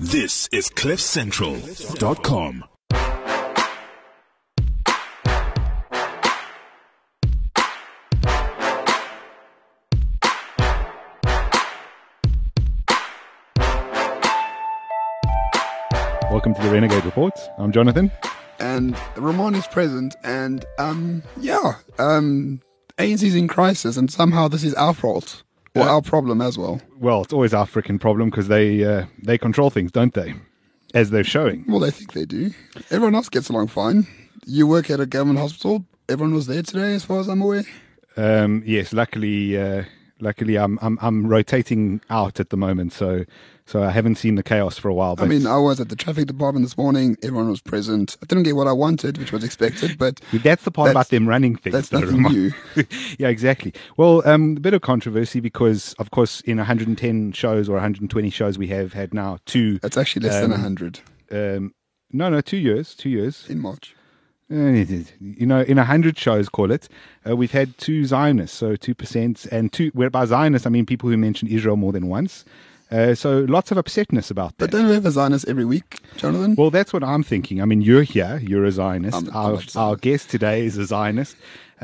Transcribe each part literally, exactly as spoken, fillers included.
This is cliff central dot com. Welcome to the Renegade Report. I'm Jonathan. And Ramon is present, and um, yeah, um, A N C's in crisis, and somehow this is our fault, or Uh, our problem as well. Well, it's always our freaking problem because they uh, they control things, don't they? As they're showing. Well, they think they do. Everyone else gets along fine. You work at a government hospital. Everyone was there today, as far as I'm aware. Um, yes, luckily, uh, luckily, I'm I'm I'm rotating out at the moment, so so I haven't seen the chaos for a while. But I mean, I was at the traffic department this morning. Everyone was present. I didn't get what I wanted, which was expected, but that's the part that's- about them running things. that's though, nothing Ramon. new. Yeah, exactly. Well, um, a bit of controversy because, of course, in one hundred ten shows or one hundred twenty shows, we have had now two. That's actually less than Um, one hundred Um, no, no, two years, two years. in March. Uh, You know, in a hundred shows, call it, uh, we've had two Zionists, so two percent, and two. Where by Zionists, I mean people who mention Israel more than once. Uh, so lots of upsetness about But that. don't we have a Zionist every week, Jonathan? Well, that's what I'm thinking. I mean, you're here, you're a Zionist. I'm a- I'm our, a Zionist. our guest today is a Zionist.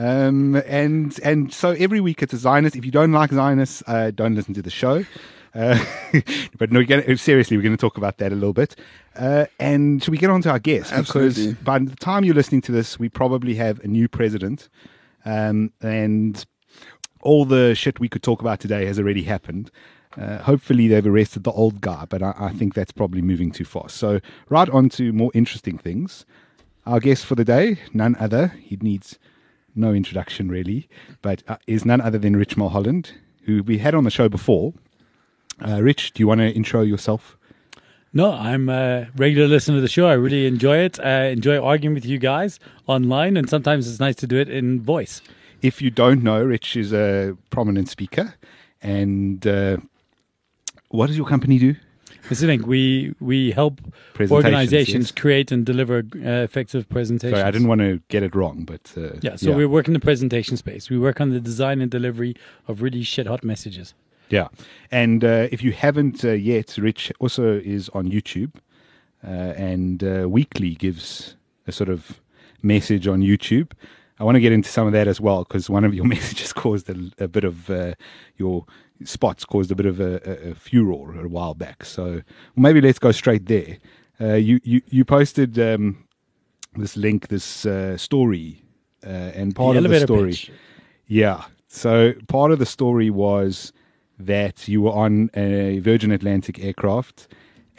Um, and and so every week it's a Zionist. If you don't like Zionists, uh, don't listen to the show. Uh, but no, we're gonna, seriously, we're going to talk about that a little bit. Uh, and should we get on to our guest? Absolutely. Because by the time you're listening to this, we probably have a new president. Um, and all the shit we could talk about today has already happened. Uh, hopefully they've arrested the old guy, but I, I think that's probably moving too fast. So right on to more interesting things. Our guest for the day, none other, he needs no introduction really, but uh, is none other than Rich Mulholland, who we had on the show before. Uh, Rich, do you want to intro yourself? No, I'm a regular listener to the show. I really enjoy it. I enjoy arguing with you guys online, and sometimes it's nice to do it in voice. If you don't know, Rich is a prominent speaker. And uh, what does your company do? This is the thing. We, we help Presentations, organizations yes. create and deliver uh, effective presentations. Sorry, I didn't want to get it wrong, but... Uh, Yeah, so we work in the presentation space. We work on the design and delivery of really shit-hot messages. Yeah. And uh, if you haven't uh, yet, Rich also is on YouTube uh, and uh, weekly gives a sort of message on YouTube. I want to get into some of that as well because one of your messages caused a, a bit of uh, your spots caused a bit of a, a, a furor a while back. So well, maybe let's go straight there. Uh, you, you, you posted um, this link, this uh, story, uh, and part the of the elevator story. pitch. Yeah. So part of the story was that you were on a Virgin Atlantic aircraft,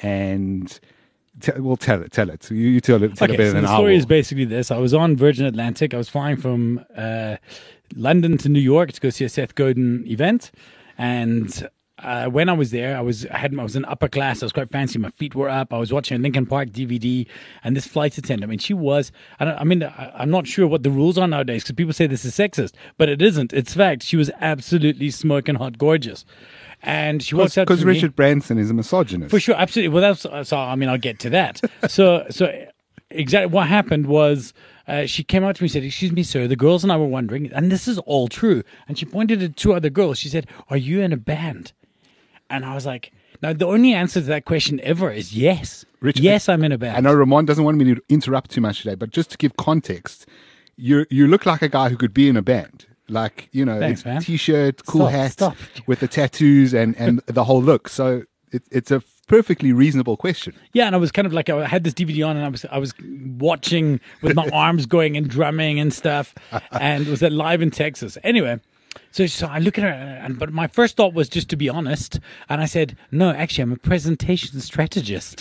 and t- well, tell it, tell it. You, you tell it, tell it Okay, better so than the I story will. is basically this. I was on Virgin Atlantic. I was flying from uh, London to New York to go see a Seth Godin event. And uh, when I was there, I was I had I was in upper class. I was quite fancy. My feet were up. I was watching a Linkin Park D V D. And this flight attendant, I mean, she was, I, don't, I mean, I, I'm not sure what the rules are nowadays because people say this is sexist, but it isn't. It's fact. She was absolutely smoking hot gorgeous. And she walks out to Because me. Richard Branson is a misogynist. For sure, absolutely. Well, that's so. I mean, I'll get to that. So, so exactly what happened was uh, she came out to me and said, "Excuse me, sir. The girls and I were wondering, and this is all true." And she pointed at two other girls. She said, "Are you in a band?" And I was like, "Now, the only answer to that question ever is yes. Richard, yes, I'm in a band." I know Ramon doesn't want me to interrupt too much today, but just to give context, you you look like a guy who could be in a band. Like, you know, Thanks, man. T-shirt, cool Stop, hat stop. with the tattoos and, and the whole look. So it, it's a perfectly reasonable question. Yeah, and I was kind of like I had this D V D on, and I was I was watching with my arms going and drumming and stuff, and it was at live in Texas. Anyway, so so I look at her, and but my first thought was just to be honest, and I said, "No, actually, I'm a presentation strategist,"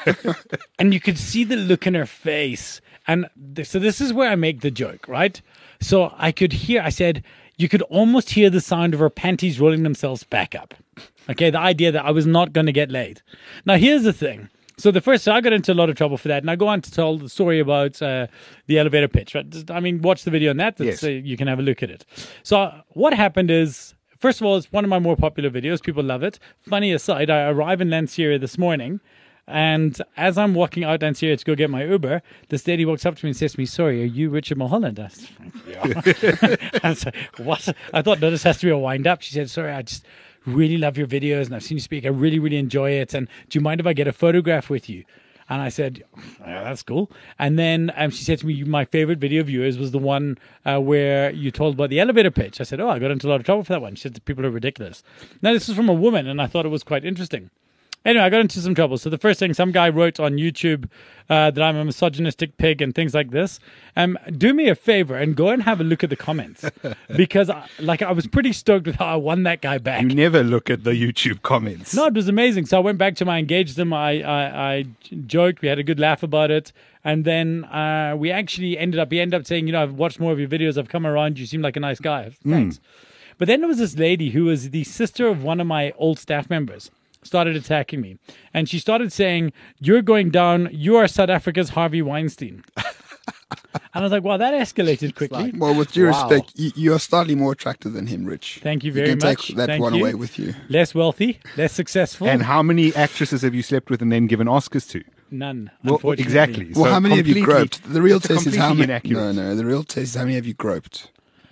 and you could see the look in her face, and th- so this is where I make the joke, right? So I could hear. I said. You could almost hear the sound of her panties rolling themselves back up. Okay, the idea that I was not going to get laid. Now, here's the thing. So the first, so I got into a lot of trouble for that, and I go on to tell the story about uh, the elevator pitch. Right? Just, I mean, watch the video on that. Yes. So you can have a look at it. So uh, what happened is, first of all, it's one of my more popular videos. People love it. Funny aside, I arrive in Lansieria this morning, and as I'm walking out Lansieria to go get my Uber, this lady walks up to me and says to me, "Sorry, are you Richard Mulholland?" I was, yeah. I was like, what? I thought, no, this has to be a wind up. She said, "Sorry, I just really love your videos and I've seen you speak. I really, really enjoy it. And do you mind if I get a photograph with you? And I said, yeah, that's cool. And then um, she said to me, my favorite video of yours was the one uh, where you told about the elevator pitch. I said, oh, I got into a lot of trouble for that one. She said, the people are ridiculous. Now, this is from a woman, and I thought it was quite interesting. Anyway, I got into some trouble. So the first thing, some guy wrote on YouTube uh, that I'm a misogynistic pig and things like this. Um, do me a favor and go and have a look at the comments. Because I, like I was pretty stoked with how I won that guy back. You never look at the YouTube comments. No, it was amazing. So I went back to him, I engaged him, I, I, I joked, we had a good laugh about it. And then uh, we actually ended up, he ended up saying, you know, I've watched more of your videos, I've come around, you seem like a nice guy. Thanks. Mm. But then there was this lady who was the sister of one of my old staff members. Started attacking me. And she started saying, you're going down, you are South Africa's Harvey Weinstein. And I was like, wow, that escalated quickly. Like, well, with due Wow. respect, you, you are slightly more attractive than him, Rich. Thank you very you can much. Take that Thank one you. away with you. Less wealthy, less successful. And how many actresses have you slept with and then given Oscars to? None, Well, unfortunately. exactly. Well, So how many have you completely- groped? The real it's test is how completely many. inaccurate. No, no. The real test is how many have you groped?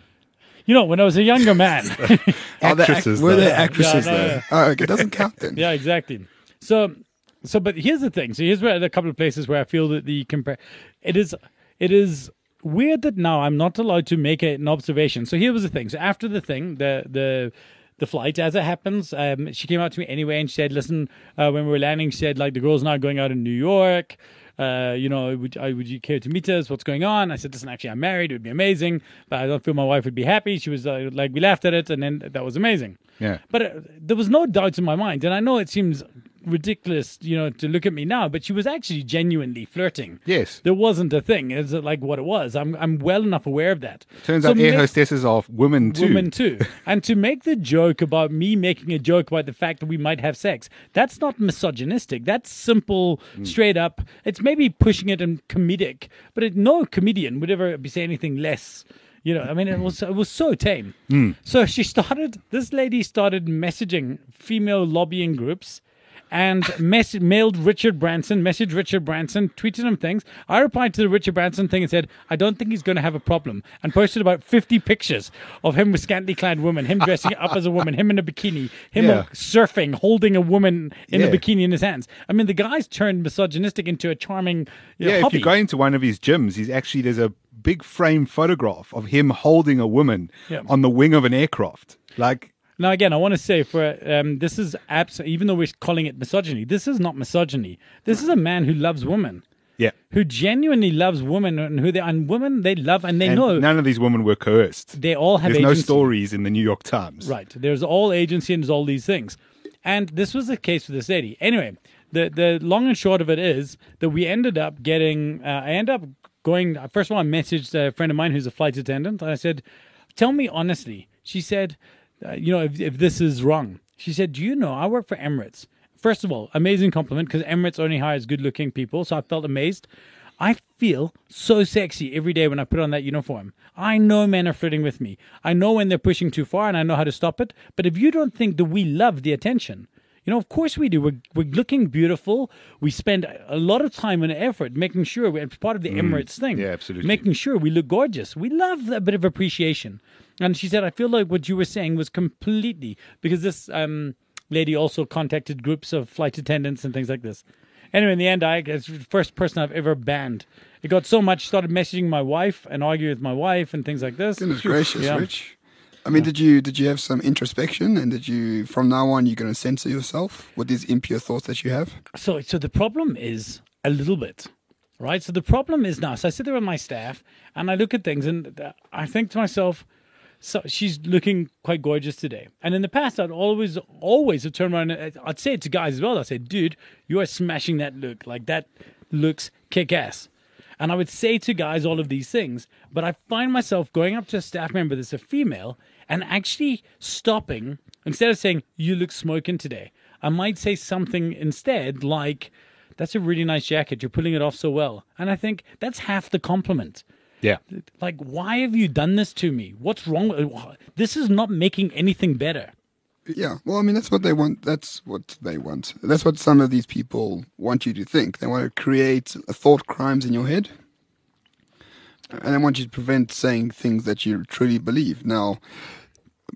You know, when I was a younger man. Are there Actresses, Were though. there Yeah, actresses no, there? Oh, okay. It doesn't count then. Yeah, exactly. So, so, but here's the thing. So here's where a couple of places where I feel that the compare. It is, it is weird that now I'm not allowed to make a, an observation. So here was the thing. So after the thing, the the the flight, as it happens, um, she came out to me anyway and she said, "Listen, uh, when we were landing, she said like the girls now going out in New York. Uh, you know, would I, would you care to meet us? What's going on?" I said, "Listen, actually, I'm married. It would be amazing, but I don't feel my wife would be happy." She was uh, like, we laughed at it, and then that was amazing. Yeah. But uh, there was no doubt in my mind, and I know it seems ridiculous, you know, to look at me now, but she was actually genuinely flirting. Yes. There wasn't a thing. It's like what it was. I'm I'm well enough aware of that. Turns So out air ma- hostesses are women too. Women too. And to make the joke about me making a joke about the fact that we might have sex, that's not misogynistic. That's simple, Mm. straight up. It's maybe pushing it and comedic, but it, no comedian would ever be saying anything less. You know, I mean, it was it was so tame. Mm. So she started. This lady started messaging female lobbying groups. And mess- mailed Richard Branson, messaged Richard Branson, tweeted him things. I replied to the Richard Branson thing and said, I don't think he's going to have a problem. And posted about fifty pictures of him with scantily clad women, him dressing up as a woman, him in a bikini, him Yeah. surfing, holding a woman in Yeah. a bikini in his hands. I mean, the guy's turned misogynistic into a charming you know, Yeah, if hobby. you go into one of his gyms, he's actually there's a big frame photograph of him holding a woman Yeah. on the wing of an aircraft. Like, Now, again, I want to say for um, this is abs- even though we're calling it misogyny, this is not misogyny. This is a man who loves women, yeah. who genuinely loves women, and who they and women they love, and they And know none of these women were coerced. they all have There's no agency. stories in the New York Times. Right. There's all agency and there's all these things. And this was the case with this lady. Anyway, the, the long and short of it is that we ended up getting, uh, I ended up going, first of all, I messaged a friend of mine who's a flight attendant. And I said, tell me honestly. She said, uh, you know, if, if this is wrong. She said, do you know, I work for Emirates. First of all, amazing compliment because Emirates only hires good looking people. So I felt amazed. I feel so sexy every day when I put on that uniform. I know men are flirting with me. I know when they're pushing too far and I know how to stop it. But if you don't think that we love the attention, you know, of course we do. We're, we're looking beautiful. We spend a lot of time and effort making sure, we're it's part of the Emirates thing. Yeah, absolutely. Making sure we look gorgeous. We love a bit of appreciation. And she said, I feel like what you were saying was completely, because this um, lady also contacted groups of flight attendants and things like this. Anyway, in the end, I it's the first person I've ever banned. It got so much, started messaging my wife and arguing with my wife and things like this. Goodness gracious, Yeah. Rich. I mean, did you did you have some introspection, and did you from now on you're going to censor yourself with these impure thoughts that you have? So, so the problem is a little bit, right? So the problem is now. So I sit there with my staff and I look at things and I think to myself, so she's looking quite gorgeous today. And in the past, I'd always, always have turned around and I'd say it to guys as well. I'd say, dude, you are smashing that look. Like that looks kick ass. And I would say to guys all of these things, but I find myself going up to a staff member that's a female and actually stopping, instead of saying, you look smoking today, I might say something instead like, that's a really nice jacket. You're pulling it off so well. And I think that's half the compliment. Yeah. Like, why have you done this to me? What's wrong? with- This is not making anything better. Yeah, well, I mean, that's what they want. That's what they want. That's what some of these people want you to think. They want to create thought crimes in your head, and they want you to prevent saying things that you truly believe. Now,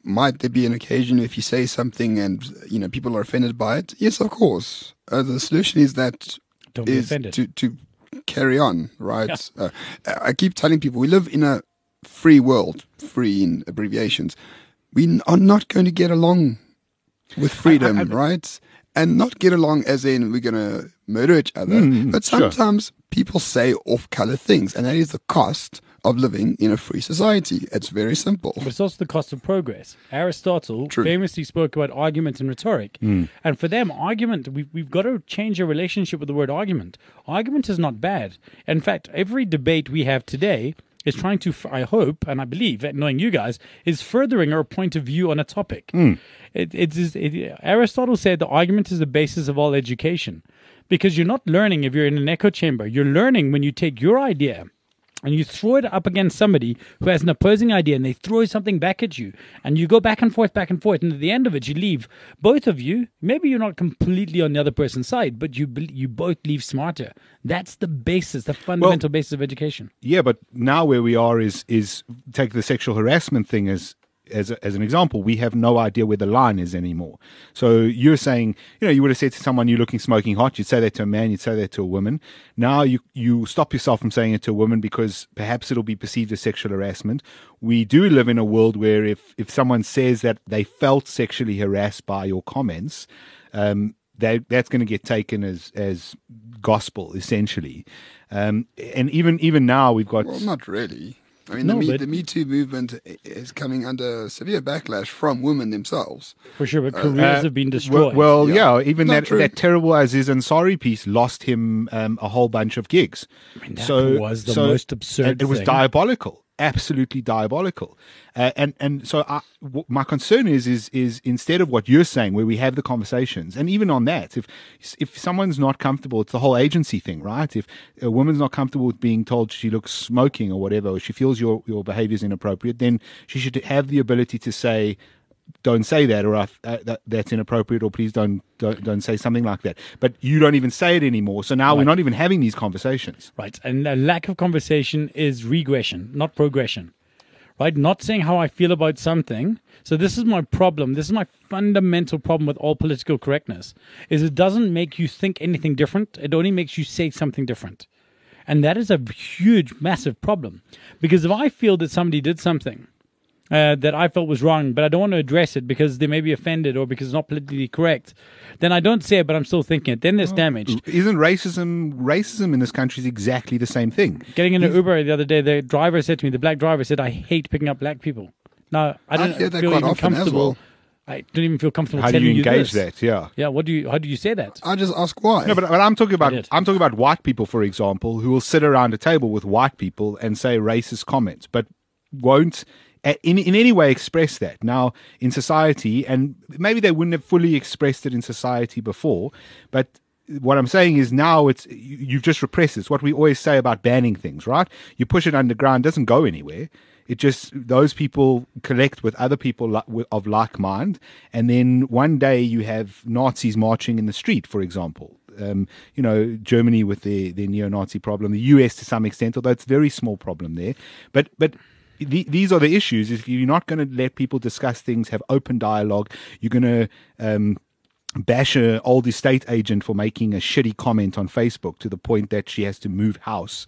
might there be an occasion if you say something and, you know, people are offended by it? Yes, of course. Uh, the solution is that Don't be is offended. to, to carry on, right? Uh, I keep telling people we live in a free world, free in abbreviations. We n- are not going to get along with freedom, I- I- right? And not get along as in we're going to murder each other. Mm, but sure. sometimes people say off-color things, and that is the cost of living in a free society. It's very simple. But it's also the cost of progress. Aristotle True. famously spoke about argument and rhetoric. And for them, argument, we've, we've got to change our relationship with the word argument. Argument is not bad. In fact, every debate we have today is trying to, I hope, and I believe, knowing you guys, is furthering our point of view on a topic. It, it is, it, Aristotle said the argument is the basis of all education. Because you're not learning if you're in an echo chamber. You're learning when you take your idea and you throw it up against somebody who has an opposing idea and they throw something back at you and you go back and forth, back and forth. And at the end of it, you leave, both of you, maybe you're not completely on the other person's side, but you bel- you both leave smarter. That's the basis, the fundamental basis of education. Yeah, but now where we are is is take the sexual harassment thing as as a, as an example. We have no idea where the line is anymore. So you're saying, you know, you would have said to someone, "You're looking smoking hot." You'd say that to a man. You'd say that to a woman. Now you you stop yourself from saying it to a woman because perhaps it'll be perceived as sexual harassment. We do live in a world where if if someone says that they felt sexually harassed by your comments, um, that that's going to get taken as as gospel essentially. Um, and even even now we've got Well, not really. I mean, No, the, Me, but- the Me Too movement is coming under severe backlash from women themselves. For sure, but careers Uh, have been Well, destroyed. well Yeah. yeah. Even Not that, true. that terrible Aziz Ansari piece lost him um, a whole bunch of gigs. mean, that was the most absurd and It was thing. diabolical, absolutely diabolical. Uh, and and so I, w- my concern is is is instead of what you're saying, where we have the conversations, and even on that, if if someone's not comfortable, it's the whole agency thing, right? If a woman's not comfortable with being told she looks smoking or whatever, or she feels your your behavior is inappropriate, then she should have the ability to say, don't say that, or uh, that, that's inappropriate, or please don't, don't don't say something like that. But you don't even say it anymore. So now we're Right. not even having these conversations. Right. And a lack of conversation is regression, not progression. Right? Not saying how I feel about something. So this is my problem. This is my fundamental problem with all political correctness, is it doesn't make you think anything different. It only makes you say something different. And that is a huge, massive problem. Because if I feel that somebody did something uh, that I felt was wrong, but I don't want to address it because they may be offended or because it's not politically correct, then I don't say it, but I'm still thinking it. Then there's damage. Isn't racism racism in this country is exactly the same thing? Getting in an Uber the other day, the driver said to me, the black driver said, "I hate picking up black people." Now, I don't hear that feel quite even often as comfortable. well. I don't even feel comfortable How do telling you engage this. that? Yeah. Yeah, what do you? How do you say that? I just ask why. No, but, but I'm talking about did. I'm talking about white people, for example, who will sit around a table with white people and say racist comments, but won't a- in in any way express that. Now in society, and maybe they wouldn't have fully expressed it in society before, but what I'm saying is now it's you, you've just repressed it. It's what we always say about banning things, right? You push it underground, it doesn't go anywhere. It just, those people collect with other people li- with- of like mind, and then one day you have Nazis marching in the street, for example. Um, you know, Germany with their, their neo-Nazi problem, the U S to some extent, although it's a very small problem there. But but the, these are the issues. If you're not going to let people discuss things, have open dialogue, you're going to um, bash an old estate agent for making a shitty comment on Facebook to the point that she has to move house.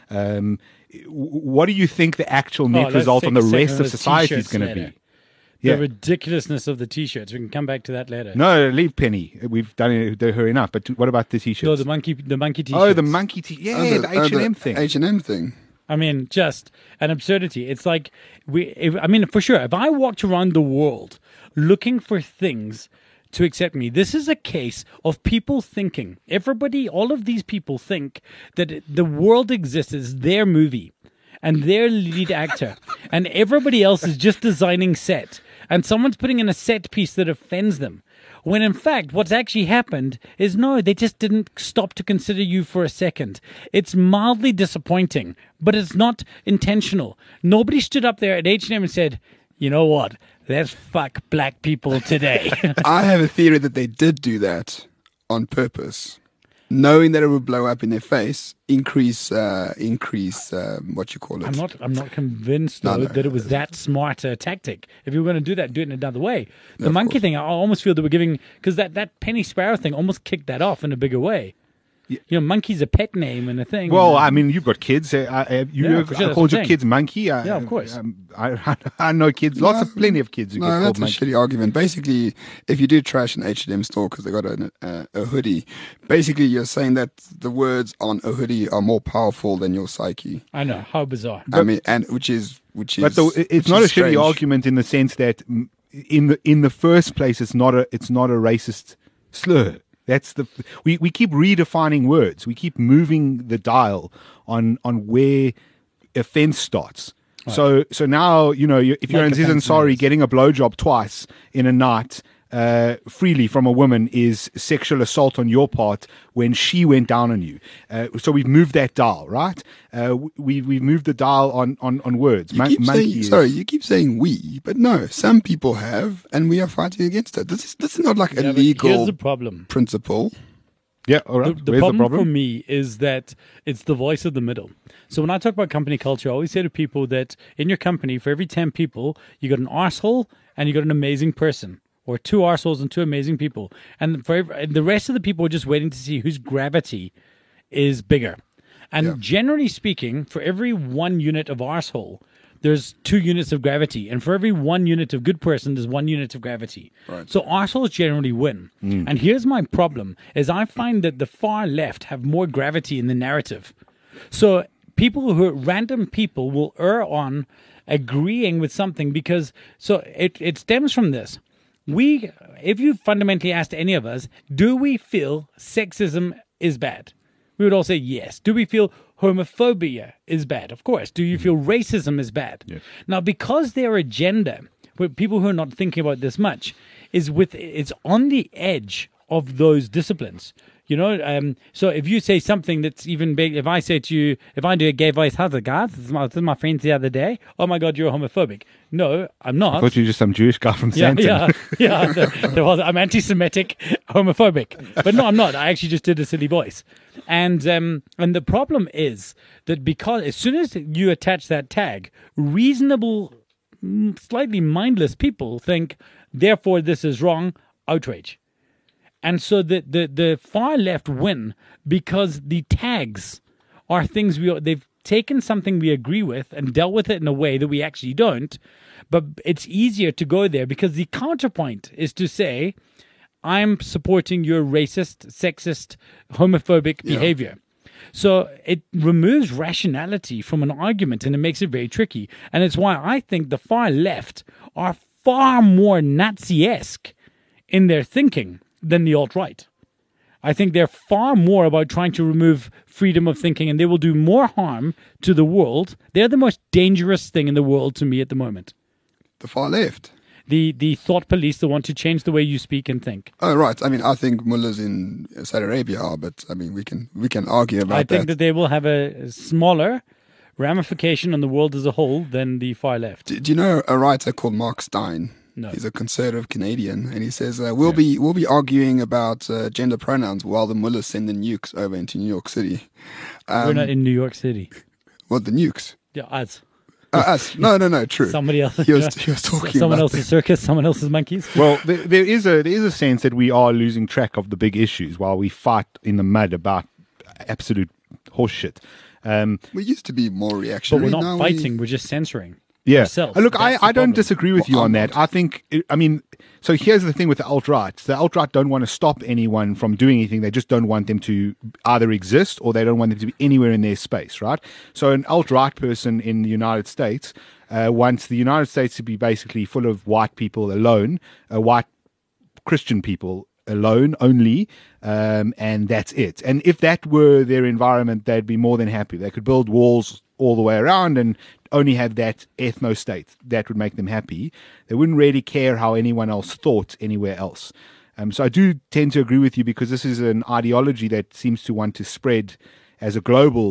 Um, w- what do you think the actual net let's result on take the a second rest on of those society is t-shirts going to later. be? The Yeah. ridiculousness of the t-shirts. We can come back to that later. No, leave Penny. We've done it, her enough. But what about the t-shirts? No, the monkey, the monkey t-shirts. oh, the monkey t. Yeah, Oh, the oh, H and M thing. H and M thing. I mean, just an absurdity. It's like we. If, I mean, for sure. If I walked around the world looking for things to accept me, this is a case of people thinking. Everybody, all of these people think that the world exists as their movie and their lead actor, and everybody else is just designing set, and someone's putting in a set piece that offends them. When in fact, what's actually happened is no, they just didn't stop to consider you for a second. It's mildly disappointing, but it's not intentional. Nobody stood up there at H and M and said, "You know what? Let's fuck black people today." I have a theory that they did do that on purpose. knowing that it would blow up in their face, increase, uh, increase, um, what you call it. I'm not. I'm not convinced No, though no. that it was that smart a tactic. If you were going to do that, do it in another way. The of monkey course. thing, I almost feel that we're giving because that, that penny sparrow thing almost kicked that off in a bigger way. You know, monkey's a pet name and a thing. Well, and, I mean, you've got kids. Uh, uh, you Yeah, have, for sure, I that's called what I'm your saying. kids monkey. I, Yeah, of course. Um, I, I know kids, lots of plenty of kids who No, get that's called a monkey. shitty argument. Basically, if you do trash an H and M store because they got a, a, a hoodie, basically you're saying that the words on a hoodie are more powerful than your psyche. I know how bizarre. I mean, and which is which is. But the, it's which not a is shitty strange. argument in the sense that mm, in the in the first place, it's not a it's not a racist slur. That's the we, we keep redefining words. We keep moving the dial on on where offense starts. So so now you know you, if you're Like in Ziz offense Ansari, matters. getting a blowjob twice in a night uh, freely from a woman is sexual assault on your part when she went down on you. Uh, so we've moved that dial, right? Uh, we we've moved the dial on on on words. You Mon- keep monkey saying, is- sorry, you keep saying we, but no, some people have, and we are fighting against it. This is this is not like Yeah, a but legal here's the problem. principle. Yeah, all The, right. the Where's problem, the problem? for me is that it's the voice of the middle. So when I talk about company culture, I always say to people that in your company, for every ten people, you got an arsehole and you got an amazing person, or two arseholes and two amazing people. And for every, and the rest of the people are just waiting to see whose gravity is bigger. And Yeah. generally speaking, for every one unit of arsehole, there's two units of gravity. And for every one unit of good person, there's one unit of gravity. Right. So arseholes generally win. And here's my problem, is I find that the far left have more gravity in the narrative. So people who are random people will err on agreeing with something because so it, it stems from this. We, if you fundamentally asked any of us, do we feel sexism is bad? We would all say yes. Do we feel homophobia is bad? Of course. Do you feel racism is bad? Yes. Now, because their agenda, with people who are not thinking about this much, is with it's on the edge of those disciplines. You know, um, so if you say something that's even big, if I say to you, if I do a gay voice, how's it, guys? This is my, this is my friends the other day. Oh my God, you're homophobic. No, I'm not. I thought you were just some Jewish guy from Yeah, Santon. yeah, yeah. There, there was, I'm anti-Semitic, homophobic, but no, I'm not. I actually just did a silly voice, and um, and the problem is that because as soon as you attach that tag, reasonable, mm, slightly mindless people think, therefore this is wrong, outrage, and so the the the far left win because the tags are things we they've taken something we agree with and dealt with it in a way that we actually don't. But it's easier to go there because the counterpoint is to say, I'm supporting your racist, sexist, homophobic Yeah. behavior. So it removes rationality from an argument and it makes it very tricky. And it's why I think the far left are far more Nazi-esque in their thinking than the alt-right. I think they're far more about trying to remove freedom of thinking, and they will do more harm to the world. They're the most dangerous thing in the world to me at the moment. The far left. The the thought police that want to change the way you speak and think. Oh, right. I mean, I think mullahs in Saudi Arabia are, but I mean, we can we can argue about I think that. that they will have a smaller ramification on the world as a whole than the far left. Do, do you know a writer called Mark Stein? No. He's a conservative Canadian, and he says uh, we'll be we'll be arguing about uh, gender pronouns while the mullahs send the nukes over into New York City. We're Um, not in New York City. what the nukes? Yeah, us. Uh, us? No, no, no. True. Somebody else. He was, he was talking someone about else's circus, someone else's monkeys. Well, there, there is a there is a sense that we are losing track of the big issues while we fight in the mud about absolute horseshit. Um, We used to be more But reactionary. we're not now fighting, We, we're just censoring. yeah. ourselves. Uh, Look, I, That's the I don't problem. disagree with Well, you on I'm that. not. I think, I mean, so here's the thing with the alt-right. The alt-right don't want to stop anyone from doing anything. They just don't want them to either exist or they don't want them to be anywhere in their space, right? So an alt-right person in the United States uh, wants the United States to be basically full of white people alone, uh, white Christian people alone only, um, and that's it. And if that were their environment, they'd be more than happy. They could build walls all the way around and only have that ethno state. That would make them happy. They wouldn't really care how anyone else thought anywhere else. Um, so I do tend to agree with you because this is an ideology that seems to want to spread as a global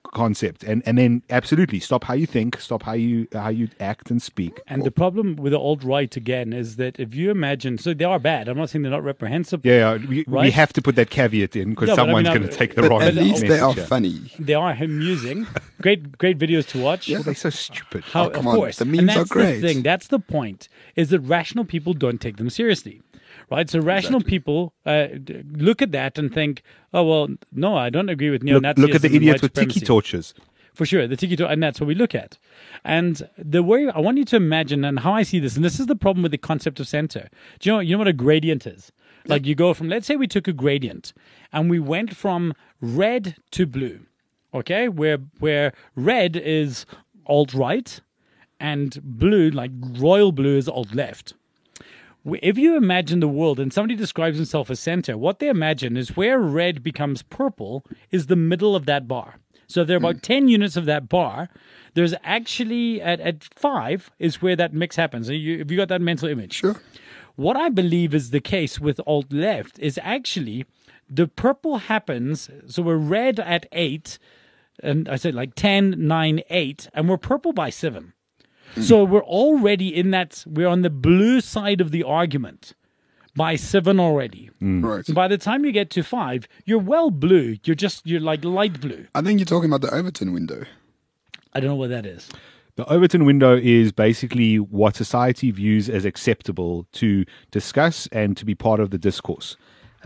concept, and and then absolutely stop how you think, stop how you how you act and speak. And the problem with the alt right again is that if you imagine, so they are bad. I'm not saying they're not reprehensible. Yeah, yeah, we, we Right? have to put that caveat in because Yeah, but I someone's mean, going I'm- to take the But wrong. at least they are message here. funny. They are amusing. great, great videos to watch. Yeah. Well, they're so stupid. How, Oh, come of on. course. The and memes that's are great. the thing. That's the point, is that rational people don't take them seriously. Right? So rational people uh, d- look at that and think, oh, well, no, I don't agree with Look, neo-Nazism. look at the and idiots white with tiki supremacy. torches. For sure, the tiki torch, and that's what we look at. And the way I want you to imagine, and how I see this, and this is the problem with the concept of center. Do you know, you know what a gradient is? Like you go from, let's say we took a gradient, and we went from red to blue, okay? Where where red is alt right, and blue, like royal blue, is alt left. If you imagine the world and somebody describes himself as center, what they imagine is where red becomes purple is the middle of that bar. So if there are about ten units of that bar, there's actually at, at five is where that mix happens. So you, if you got that mental image. Sure. What I believe is the case with alt left is actually the purple happens. So we're red at eight, and I said like ten, nine, eight, and we're purple by seven. So we're already in that, we're on the blue side of the argument by seven already. Right. By the time you get to five, you're well blue. You're just, you're like light blue. I think you're talking about the Overton window. I don't know what that is. The Overton window is basically what society views as acceptable to discuss and to be part of the discourse.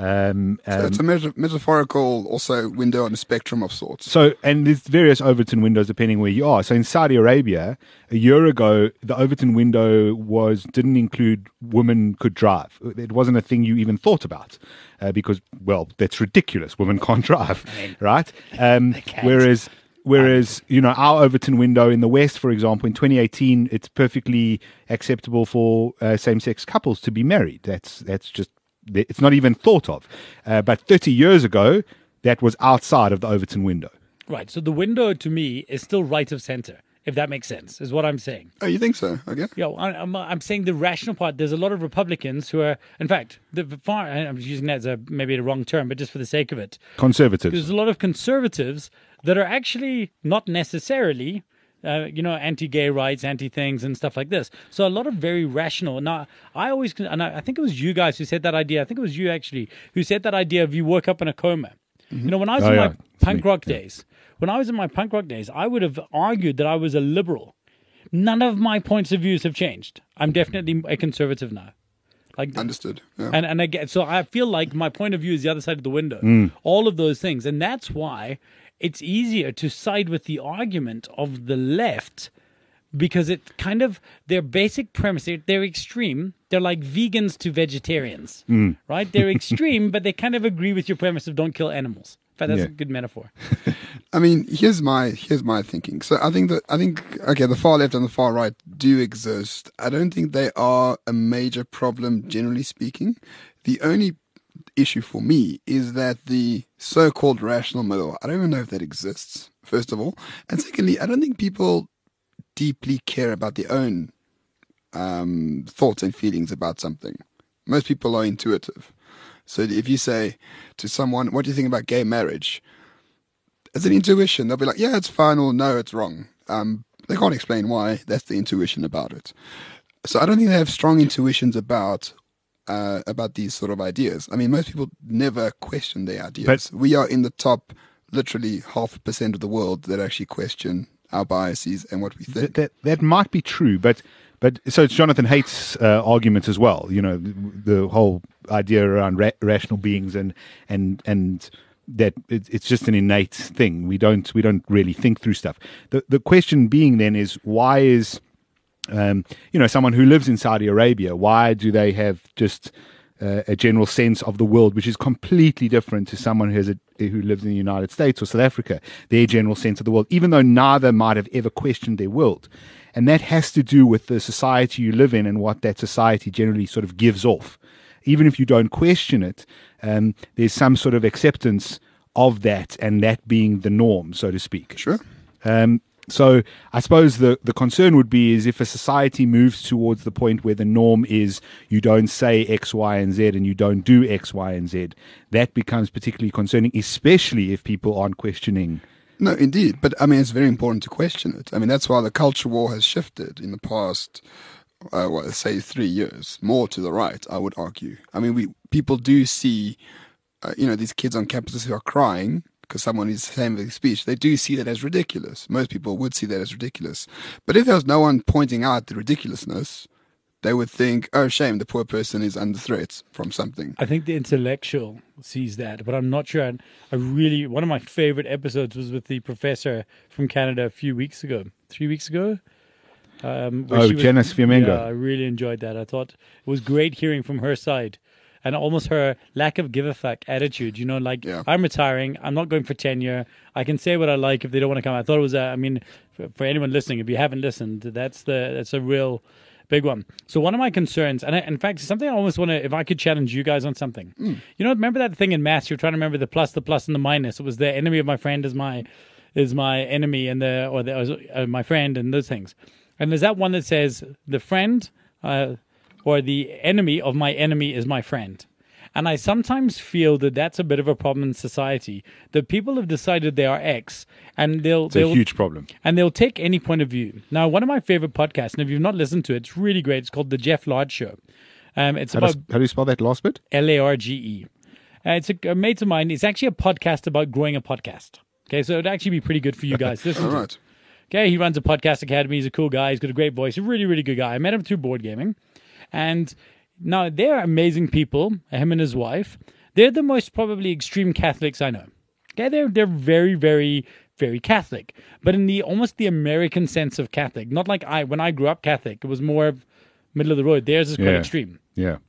Um, So um, it's a meta- metaphorical also window on a spectrum of sorts. So, and there's various Overton windows depending where you are. So in Saudi Arabia, a year ago, the Overton window was didn't include women could drive. It wasn't a thing you even thought about uh, because, well, that's ridiculous. Women can't drive, right? Um, can't. Whereas, whereas you know, our Overton window in the West, for example, in twenty eighteen, it's perfectly acceptable for uh, same-sex couples to be married. That's that's just it's not even thought of. Uh, but thirty years ago, that was outside of the Overton window. Right. So the window to me is still right of center, if that makes sense, is what I'm saying. Oh, you think so? Okay. Yeah, I- I'm, I'm saying the rational part. There's a lot of Republicans who are, in fact, the far. I'm using that as a maybe a wrong term, but just for the sake of it, Conservatives. there's a lot of conservatives that are actually not necessarily, uh, you know, anti-gay rights, anti-things, and stuff like this. So a lot of very rational. Now, I always, and I I think it was you guys who said that idea. I think it was you actually who said that idea of you woke up in a coma. You know, when I was Oh, in yeah. my It's punk me. rock days, when I was in my punk rock days, I would have argued that I was a liberal. None of my points of views have changed. I'm definitely a conservative now. Like, Understood. Yeah. and and I get so I feel like my point of view is the other side of the window. Mm. All of those things, and that's why it's easier to side with the argument of the left because it kind of their basic premise. They're, they're extreme. They're like vegans to vegetarians, Mm. right? They're extreme, but they kind of agree with your premise of don't kill animals. In fact, that's Yeah. a good metaphor. I mean, here's my here's my thinking. So I think that I think okay, the far left and the far right do exist. I don't think they are a major problem, generally speaking. The only issue for me is that the so-called rational middle. I don't even know if that exists. First of all, and secondly, I don't think people deeply care about their own um, thoughts and feelings about something. Most people are intuitive. So if you say to someone, "What do you think about gay marriage?" As an intuition, they'll be like, "Yeah, it's fine," or "No, it's wrong." Um, they can't explain why. That's the intuition about it. So I don't think they have strong intuitions about uh, about these sort of ideas. I mean, most people never question their ideas. But- we are in the top, literally half a percent of the world that actually question our biases and what we That, think. that that might be true, but but so it's Jonathan Haidt's uh, argument as well. You know, the, the whole idea around ra- rational beings and and and that it, it's just an innate thing. We don't we don't really think through stuff. The the question being then is why is um, you know someone who lives in Saudi Arabia, why do they have just uh, a general sense of the world which is completely different to someone who has a, who lives in the United States or South Africa, their general sense of the world, even though neither might have ever questioned their world. And that has to do with the society you live in and what that society generally sort of gives off. Even if you don't question it, um, there's some sort of acceptance of that and that being the norm, so to speak. Sure. Um, so I suppose the, the concern would be is if a society moves towards the point where the norm is you don't say X, Y, and Z and you don't do X, Y, and Z, that becomes particularly concerning, especially if people aren't questioning No, indeed. But I mean, it's very important to question it. I mean, that's why the culture war has shifted in the past, uh, what, say, three years, more to the right, I would argue. I mean, we people do see, uh, you know, these kids on campuses who are crying because someone is saying their speech. They do see that as ridiculous. Most people would see that as ridiculous. But if there was no one pointing out the ridiculousness, they would think, oh, shame, the poor person is under threat from something. I think the intellectual sees that, but I'm not sure. I, I really, one of my favorite episodes was with the professor from Canada a few weeks ago, three weeks ago. Um, where Oh, she was- Janice Fiamengo. Yeah, I really enjoyed that. I thought it was great hearing from her side and almost her lack of give a fuck attitude. You know, like, Yeah. I'm retiring. I'm not going for tenure. I can say what I like if they don't want to come. I thought it was, a, I mean, for, for anyone listening, if you haven't listened, that's the that's a real big one. So one of my concerns, and I, in fact, something I almost want to, if I could challenge you guys on something. Mm. You know, remember that thing in maths? You're trying to remember the plus, the plus, and the minus. It was the enemy of my friend is my is my enemy, and the or the uh, my friend, and those things. And there's that one that says the friend uh, or the enemy of my enemy is my friend. And I sometimes feel that that's a bit of a problem in society. That people have decided they are X, and they'll It's a they'll huge problem. and they'll take any point of view. Now, one of my favorite podcasts, and if you've not listened to it, it's really great. It's called The Jeff Large Show. Um, it's How, about does, how do you spell that last bit? L A R G E. Uh, it's a, a mate of mine. It's actually a podcast about growing a podcast. Okay, so it'd actually be pretty good for you guys. to listen All to. right. Okay, he runs a podcast academy. He's a cool guy. He's got a great voice. A really, really good guy. I met him through board gaming. And now they're amazing people, him and his wife. They're the most probably extreme Catholics I know. Okay, they're they're very, very, very Catholic. But in the almost the American sense of Catholic. Not like I when I grew up Catholic, it was more of middle of the road. Theirs is quite Yeah. extreme. Yeah.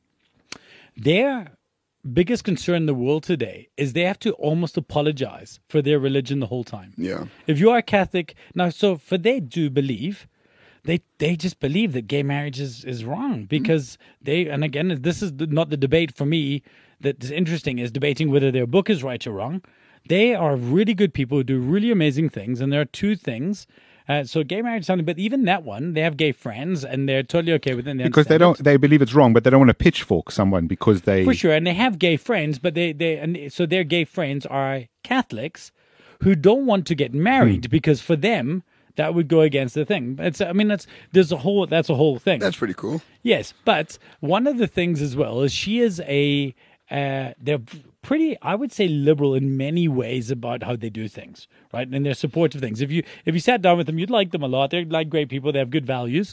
Their biggest concern in the world today is they have to almost apologize for their religion the whole time. Yeah. If you are Catholic, now, so for they do believe, they they just believe that gay marriage is, is wrong because they, and again, this is not the debate for me that's interesting, is debating whether their book is right or wrong. They are really good people who do really amazing things, and there are two things. Uh, so gay marriage is something, but even that one, they have gay friends, and they're totally okay with it. and Because they understand don't, they believe it's wrong, but they don't want to pitchfork someone because they. For sure, and they have gay friends, but they, they and so their gay friends are Catholics who don't want to get married Hmm. because for them that would go against the thing. It's I mean that's there's a whole that's a whole thing. That's pretty cool. Yes, but one of the things as well is she is a uh, they're pretty, I would say, liberal in many ways about how they do things, right? And they're supportive things. If you if you sat down with them, you'd like them a lot. They're like great people. They have good values.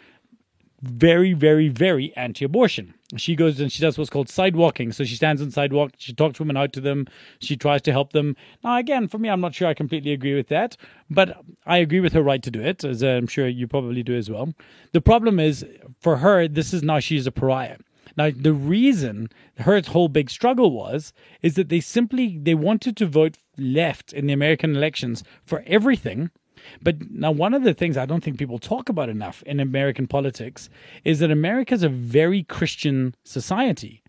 Very, very, very anti-abortion. She goes and she does what's called sidewalking. So she stands on sidewalk. She talks women out to them. She tries to help them. Now, again, for me, I'm not sure I completely agree with that, but I agree with her right to do it, as I'm sure you probably do as well. The problem is, for her, this is now she's a pariah. Now, the reason her whole big struggle was, is that they simply, they wanted to vote left in the American elections for everything. But now one of the things I don't think people talk about enough in American politics is that America is a very Christian society.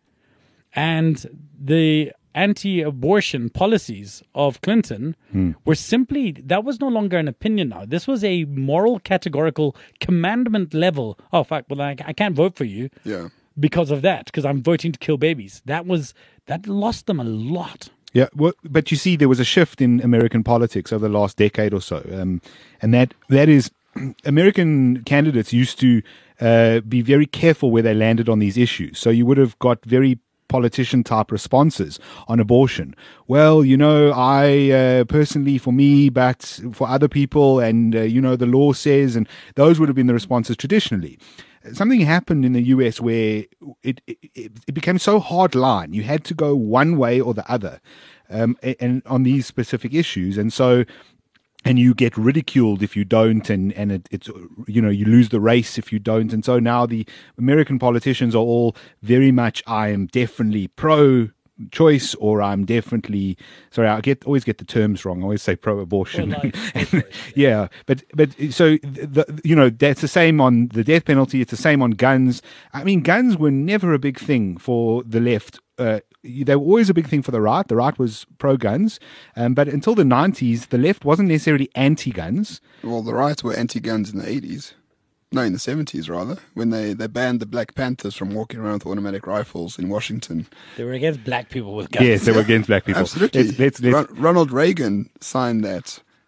And the anti-abortion policies of Clinton were simply, that was no longer an opinion now. This was a moral, categorical, commandment level. Oh, fuck, well, I, I can't vote for you. Yeah. Because of that, because I'm voting to kill babies. That was that lost them a lot. Yeah, well, but you see, there was a shift in American politics over the last decade or so, um, and that that is, American candidates used to uh, be very careful where they landed on these issues. So you would have got very politician type responses on abortion. Well, you know, I uh, personally, for me, but for other people, and uh, you know, the law says, and those would have been the responses traditionally. Something happened in the U S where it, it, it became so hard line. You had to go one way or the other, um, and on these specific issues. And so, and you get ridiculed if you don't, and, and it, it's, you know, you lose the race if you don't. And so now the American politicians are all very much, I am definitely pro choice, or I'm definitely sorry I get always get the terms wrong. I always say pro-abortion. Pro-life. Yeah, but but so the, you know, that's the same on the death penalty. It's the same on guns. I mean, guns were never a big thing for the left. Uh, they were always a big thing for the right. The right was pro-guns, um, but until the nineties, the left wasn't necessarily anti-guns. Well, the right were anti-guns in the eighties. No, in the seventies, rather, when they, they banned the Black Panthers from walking around with automatic rifles in Washington. They were against black people with guns. Yes, they were against black people. Absolutely. Let's, let's, let's, Ron- Ronald Reagan signed that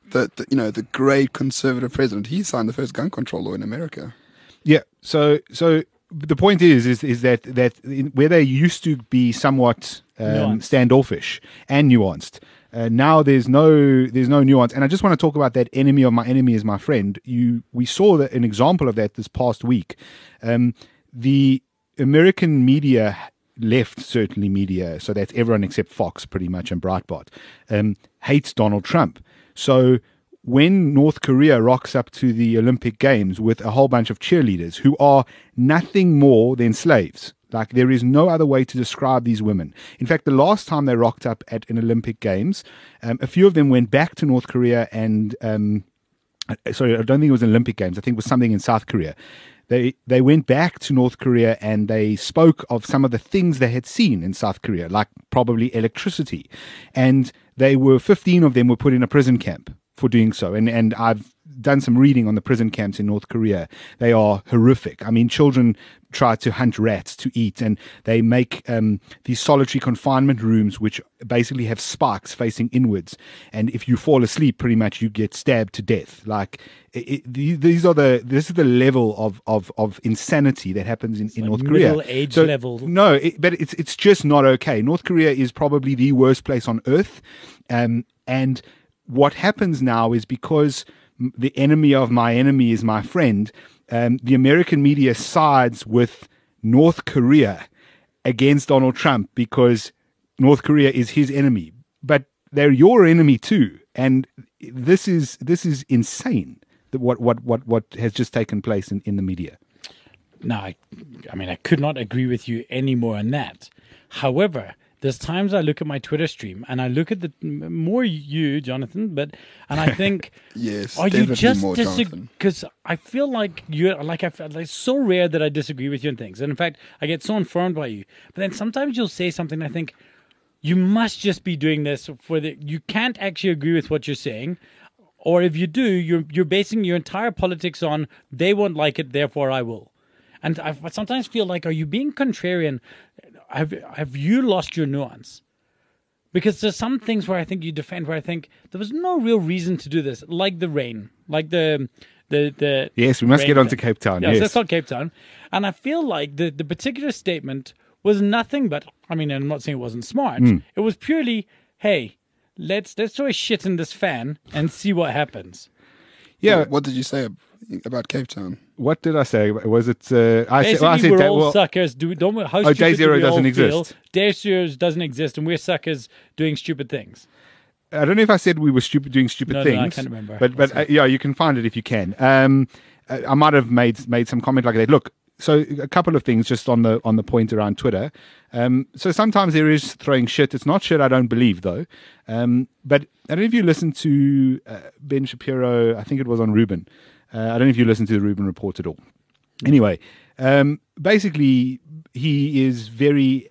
the, the you know the great conservative president. He signed the first gun control law in America. Yeah. So so the point is is is that that in, where they used to be somewhat um, Nuanced. standoffish and nuanced. Uh, now there's no there's no nuance, and I just want to talk about that enemy of my enemy is my friend. You we saw that, an example of that this past week. Um, the American media, left certainly media, so that's everyone except Fox pretty much and Breitbart, um, hates Donald Trump. So when North Korea rocks up to the Olympic Games with a whole bunch of cheerleaders who are nothing more than slaves. Like, there is no other way to describe these women. In fact, the last time they rocked up at an Olympic Games, um, a few of them went back to North Korea and, um, sorry, I don't think it was an Olympic Games. I think it was something in South Korea. They they went back to North Korea and they spoke of some of the things they had seen in South Korea, like probably electricity. And they were, fifteen of them were put in a prison camp for doing so. And and I've done some reading on the prison camps in North Korea. They are horrific. I mean, children try to hunt rats to eat, and they make um, these solitary confinement rooms which basically have spikes facing inwards. And if you fall asleep, pretty much you get stabbed to death. Like, it, it, these are the this is the level of of, of insanity that happens in, in like North Korea. middle age So, level. No, it, but it's it's just not okay. North Korea is probably the worst place on earth, um, and what happens now is because the enemy of my enemy is my friend, um, the American media sides with North Korea against Donald Trump because North Korea is his enemy. But they're your enemy too. And this is this is insane, that what, what, what, what has just taken place in, in the media. No, I, I mean, I could not agree with you any more on that. However, there's times I look at my Twitter stream and I look at the more you, Jonathan, but and I think, Yes, are you definitely just more disagree? Jonathan. Because I feel like you're like I feel like it's so rare that I disagree with you on things, and in fact, I get so informed by you. But then sometimes you'll say something, and I think you must just be doing this for the. You can't actually agree with what you're saying, or if you do, you're you're basing your entire politics on they won't like it, therefore I will. And I sometimes feel like, are you being contrarian? Have have you lost your nuance? Because there's some things where I think you defend where I think there was no real reason to do this, like the rain, like the the the. Yes, we must rain get on to thing. Cape Town. Yeah, Yes, so let's talk Cape Town. And I feel like the the particular statement was nothing but, I mean, I'm not saying it wasn't smart. Hmm. It was purely, hey, let's let's throw a shit in this fan and see what happens. yeah. What, what did you say ab- about Cape Town? What did I say? Was it? Uh, I said, Basically, well, I said we're that, all well, suckers. Do, don't, how Oh, stupid Day do Zero we all doesn't feel? exist. Day Zero doesn't exist, and we're suckers doing stupid things. I don't know if I said we were stupid doing stupid No, no, things. I can't remember. But but uh, yeah, you can find it if you can. Um, I I might have made made some comment like that. Look, so a couple of things just on the on the point around Twitter. Um, so sometimes there is throwing shit. It's not shit I don't believe though. Um, but I don't know if you listened to uh, Ben Shapiro. I think it was on Rubin. Uh, I don't know if you listened to the Rubin Report at all. Anyway, um, basically he is very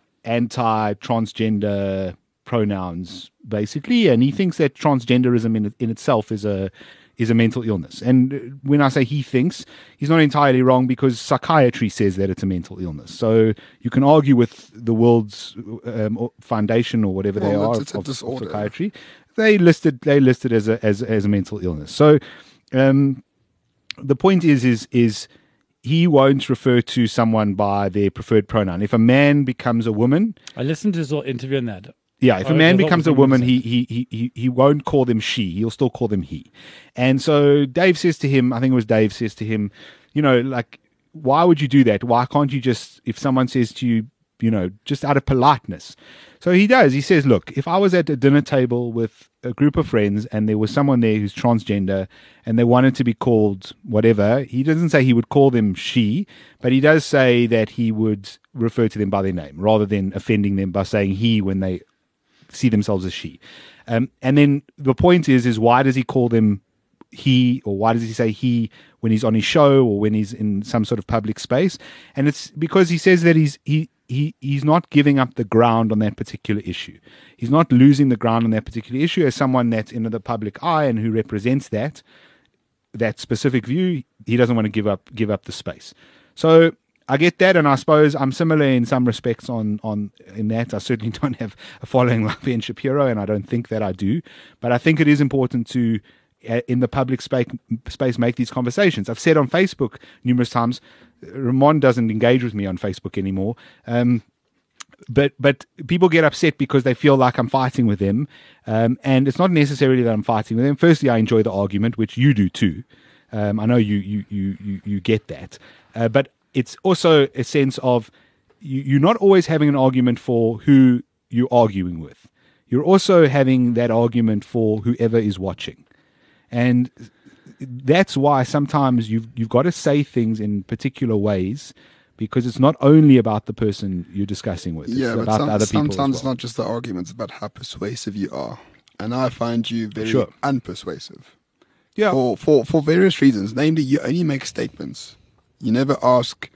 anti-transgender pronouns, basically, and he thinks that transgenderism in in itself is a is a mental illness. And when I say he thinks, he's not entirely wrong, because psychiatry says that it's a mental illness. So you can argue with the World's um, Foundation or whatever they Well, are it's- it's a of, of disorder. psychiatry. They listed they listed as a as as a mental illness. So um, the point is is is he won't refer to someone by their preferred pronoun. If a man becomes a woman, I listened to his whole interview on that. yeah, if Oh, a man what becomes was a the woman, one he, he he he he won't call them she. He'll still call them he. And so Dave says to him, I think it was Dave says to him, you know, like, why would you do that? Why can't you just, if someone says to you, you know, just out of politeness? So he does. He says, look, if I was at a dinner table with a group of friends and there was someone there who's transgender and they wanted to be called whatever, he doesn't say he would call them she, but he does say that he would refer to them by their name rather than offending them by saying he when they see themselves as she. Um, and then the point is, is why does he call them he, or why does he say he when he's on his show or when he's in some sort of public space? And it's because he says that he's he he he's not giving up the ground on that particular issue. He's not losing the ground on that particular issue as someone that's in the public eye and who represents that that specific view. He doesn't want to give up give up the space. So I get that, and I suppose I'm similar in some respects on, on in that. I certainly don't have a following like Ben Shapiro, and I don't think that I do. But I think it is important to uh, in the public space, space make these conversations. I've said on Facebook numerous times, Ramon doesn't engage with me on Facebook anymore. Um, But but people get upset because they feel like I'm fighting with them, um, and it's not necessarily that I'm fighting with them. Firstly, I enjoy the argument, which you do too. Um, I know you you you you, you get that, uh, but it's also a sense of you, you're not always having an argument for who you're arguing with. You're also having that argument for whoever is watching, and that's why sometimes you've you've got to say things in particular ways. Because it's not only about the person you're discussing with. It's yeah, but about some, other people sometimes as well. it's not just the arguments, about how persuasive you are. And I find you very Sure. unpersuasive. Yeah. For, for, for various reasons. Namely, you only make statements. You never ask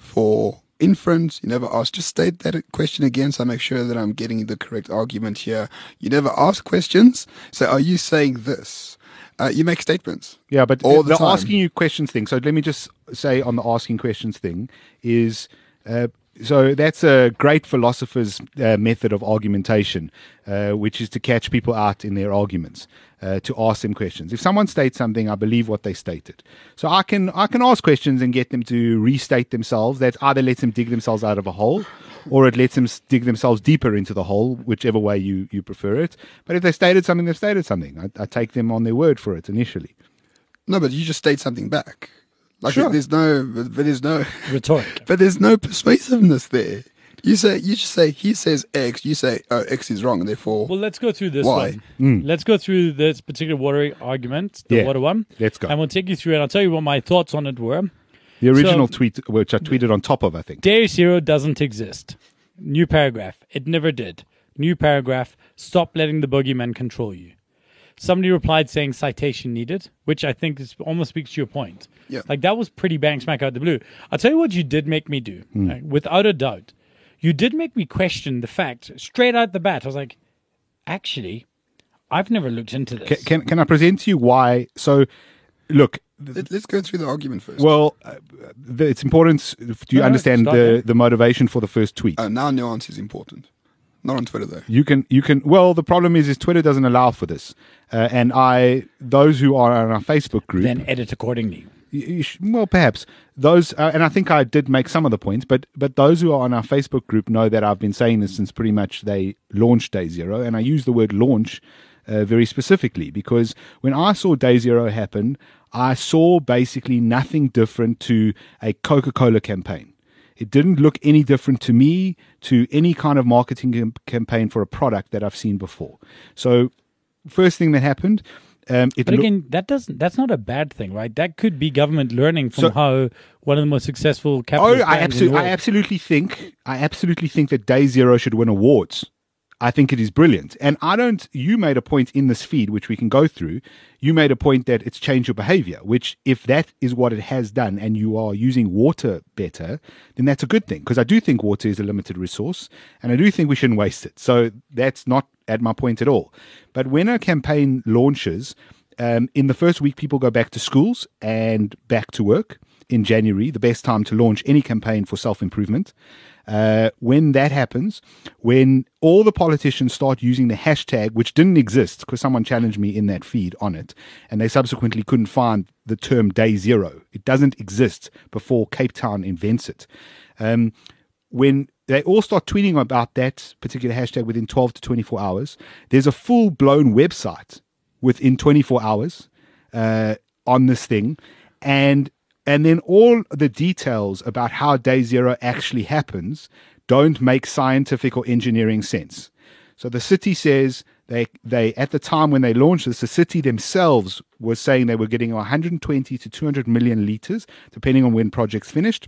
for inference. You never ask, just state that question again so I make sure that I'm getting the correct argument here. You never ask questions. So are you saying this? Uh, you make statements. Yeah, but all the, the the time. asking you questions thing. So let me just say on the asking questions thing is, uh, so that's a great philosopher's uh, method of argumentation, uh, which is to catch people out in their arguments, uh, to ask them questions. If someone states something, I believe what they stated. So I can I can ask questions and get them to restate themselves. That either lets them dig themselves out of a hole, or it lets them dig themselves deeper into the hole, whichever way you, you prefer it. But if they stated something, they've stated something. I, I take them on their word for it initially. No, but you just state something back. Like Sure. there's no, but, but there's no, Rhetoric. but there's no persuasiveness there. You say, you just say, he says X, you say, oh, X is wrong, therefore. Well, let's go through this Why? one. Let's go through this particular water argument, the Yeah, water one. let's go. And we'll take you through, and I'll tell you what my thoughts on it were. The original So- tweet, which I tweeted on top of, I think. Day zero doesn't exist. New paragraph. It never did. New paragraph. Stop letting the boogeyman control you. Somebody replied saying citation needed, which I think is, almost speaks to your point. Yeah. Like that was pretty bang smack out the blue. I'll tell you what you did make me do, Hmm. right? Without a doubt. You did make me question the fact straight out the bat. I was like, actually, I've never looked into this. Can, can, can I present to you why? So, look, Let, let's go through the argument first. well, uh, the, it's important. Do you No, no, understand start the, there. the motivation for the first tweet? uh, now nuance is important. Not on Twitter, though. You can, you can. Well, the problem is, is Twitter doesn't allow for this, uh, and I, those who are on our Facebook group, Then edit accordingly. you- you sh- well, perhaps those, uh, and I think I did make some of the points, but but those who are on our Facebook group know that I've been saying this since pretty much they launched Day Zero, and I use the word launch uh, very specifically because when I saw Day Zero happen, I saw basically nothing different to a Coca-Cola campaign. It didn't look any different to me to any kind of marketing cam- campaign for a product that I've seen before. So, first thing that happened. Um, it But loo- again, that doesn't. That's not a bad thing, right? That could be government learning from So- how one of the most successful Oh, capitalist I, brands in the absolutely, I world- absolutely think, I absolutely think that Day Zero should win awards. I think it is brilliant, and I don't. You made a point in this feed, which we can go through. You made a point that it's changed your behavior. Which, if that is what it has done, and you are using water better, then that's a good thing. Because I do think water is a limited resource, and I do think we shouldn't waste it. So that's not at my point at all. But when a campaign launches, um, in the first week, people go back to schools and back to work. In January, the best time to launch any campaign for self-improvement. Uh, when that happens, when all the politicians start using the hashtag, which didn't exist because someone challenged me in that feed on it, and they subsequently couldn't find the term Day Zero. It doesn't exist before Cape Town invents it. Um, when they all start tweeting about that particular hashtag within twelve to twenty-four hours, there's a full-blown website within twenty-four hours uh, on this thing, and And then all the details about how Day Zero actually happens don't make scientific or engineering sense. So the city says they, they at the time when they launched this, the city themselves was saying they were getting one hundred twenty to two hundred million liters, depending on when projects finished,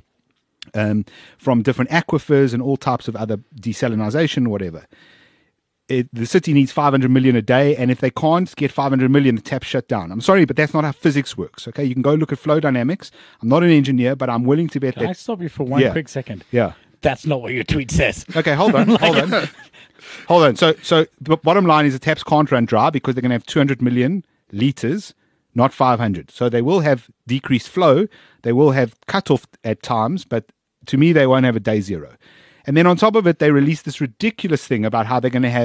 um, from different aquifers and all types of other desalinization, whatever. It, the city needs five hundred million a day, and if they can't get five hundred million, the tap's shut down. I'm sorry, but that's not how physics works. Okay, you can go look at flow dynamics. I'm not an engineer, but I'm willing to bet Can I that. stop you for one Yeah. quick second? Yeah. That's not what your tweet says. Okay, hold on, hold on, hold on. So, so the bottom line is the taps can't run dry because they're going to have two hundred million liters, not five hundred. So they will have decreased flow. They will have cutoff at times, but to me, they won't have a Day Zero. And then on top of it, they released this ridiculous thing about how they're going to have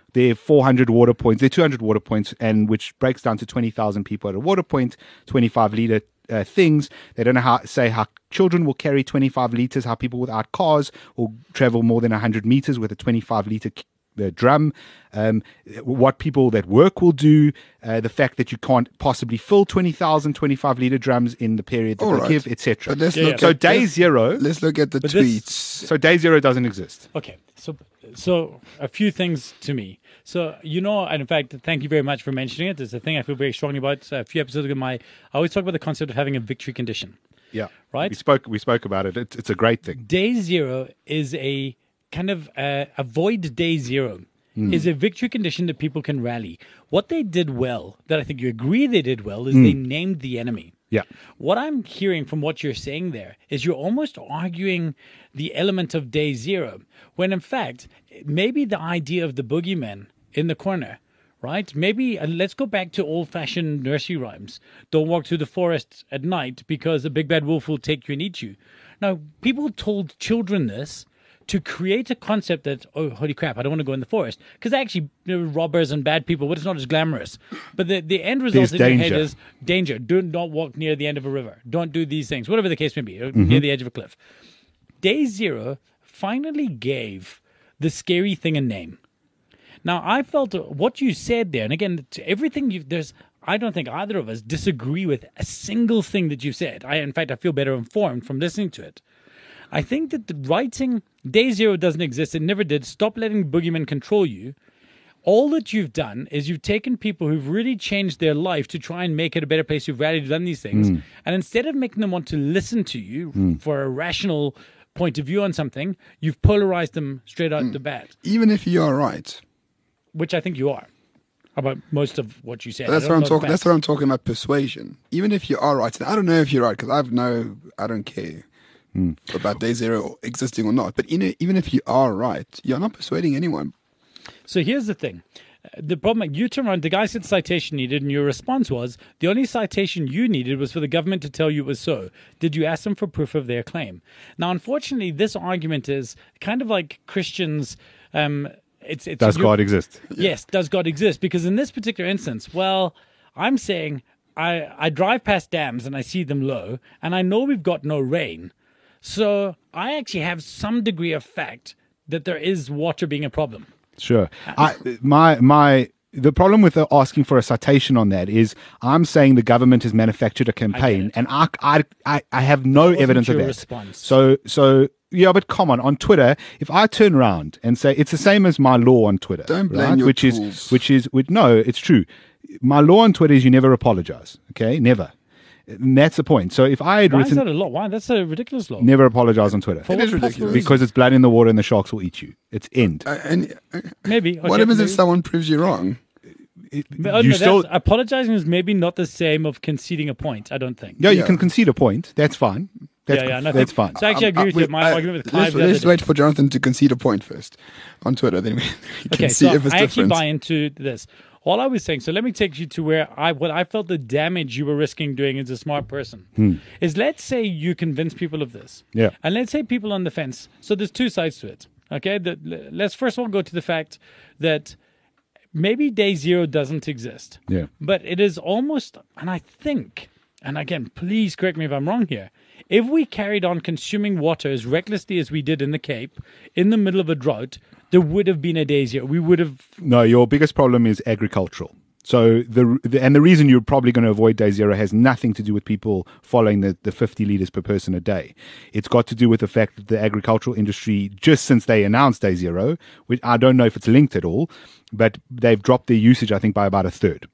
There are four hundred water points, there are two hundred water points, and which breaks down to twenty thousand people at a water point, twenty-five litre uh, things. They don't know how say how children will carry twenty-five litres, how people without cars will travel more than one hundred metres with a twenty-five litre the drum, um, what people that work will do, uh, the fact that you can't possibly fill twenty thousand twenty-five litre drums in the period that All they right. give, et cetera. But let's Yeah, look yeah. So at, day let's, zero, let's look at the But this- tweets. so day zero doesn't exist. Okay, so so a few things to me. So you know, and in fact, thank you very much for mentioning it. It's a thing I feel very strongly about. A few episodes ago, my I always talk about the concept of having a victory condition. Yeah, Right. We spoke. We spoke about it. It's, it's a great thing. Day zero is a kind of uh, avoid day zero. Is a victory condition that people can rally. What they did well, that I think you agree they did well, is they named the enemy. Yeah. What I'm hearing from what you're saying there is you're almost arguing the element of day zero, when in fact, maybe the idea of the boogeyman in the corner, right? Maybe, uh, let's go back to old-fashioned nursery rhymes. Don't walk through the forest at night because a big bad wolf will take you and eat you. Now, people told children this to create a concept that, oh, holy crap, I don't want to go in the forest. Because actually, you know, robbers and bad people, but it's not as glamorous. But the, the end result There's in your head danger. is danger. Do not walk near the end of a river. Don't do these things, whatever the case may be, or near the edge of a cliff. Day zero finally gave the scary thing a name. Now, I felt what you said there, and again, to everything you've, there's, I don't think either of us disagree with a single thing that you've said. I, in fact, I feel better informed from listening to it. I think that the writing day zero doesn't exist. It never did. Stop letting boogeymen control you. All that you've done is you've taken people who've really changed their life to try and make it a better place, who've rallied, done these things. Mm. And instead of making them want to listen to you Mm. for a rational point of view on something, you've polarized them straight Mm. out the bat, Even if you are right, which I think you are about most of what you said. I that's don't what I'm know the talking. That's facts. what I'm talking about. Persuasion. Even if you are right, and I don't know if you're right because I've no, I don't care about day zero existing or not. But you know, even if you are right, you're not persuading anyone. So here's the thing. Uh, The problem, you turn around, the guy said citation needed, and your response was, the only citation you needed was for the government to tell you it was so. Did you ask them for proof of their claim? Now, unfortunately, this argument is kind of like Christians. Um, it's, it's Does you- God exist? Yes, does God exist? Because in this particular instance, well, I'm saying I, I drive past dams and I see them low, and I know we've got no rain. So I actually have some degree of fact that there is water being a problem. Sure. I, my my the problem with asking for a citation on that is I'm saying the government has manufactured a campaign, it. and I I I, I have no wasn't evidence of your that. response. So so yeah, but come on, on Twitter, if I turn around and say it's the same as my law on Twitter, Don't blame right? your which tools. is which is which, no, it's true. My law on Twitter is you never apologize. Okay, never. And that's the point. So if I had Why is written that a law? Why? That's a ridiculous law. never apologize on Twitter For It what is possible ridiculous. reason? because it's blood in the water and the sharks will eat you. It's end. Uh, and uh, Maybe. Okay, what happens if maybe. someone proves you wrong? But, oh, you no, still that's- apologizing is maybe not the same of conceding a point. I don't think. yeah, you Yeah. can concede a point. That's fine. That's, yeah, yeah. No, that's think- fine. So actually, I agree Uh, with wait, you. My uh, argument with let's Clive. the other let's day- wait for Jonathan to concede a point first on Twitter. Then we can Okay, see so if it's I actually different. buy into this. All I was saying, so let me take you to where I what I felt the damage you were risking doing as a smart person is let's say you convince people of this. Yeah. And let's say people on the fence. So there's two sides to it. Okay. The, let's first of all go to the fact that maybe day zero doesn't exist. Yeah. But it is almost, and I think, and again, please correct me if I'm wrong here. If we carried on consuming water as recklessly as we did in the Cape, in the middle of a drought, there would have been a day zero. We would have. No, your biggest problem is agricultural. So the, the and the reason you're probably going to avoid day zero has nothing to do with people following the, the fifty liters per person a day. It's got to do with the fact that the agricultural industry, just since they announced day zero, which I don't know if it's linked at all, but they've dropped their usage, I think, by about a third.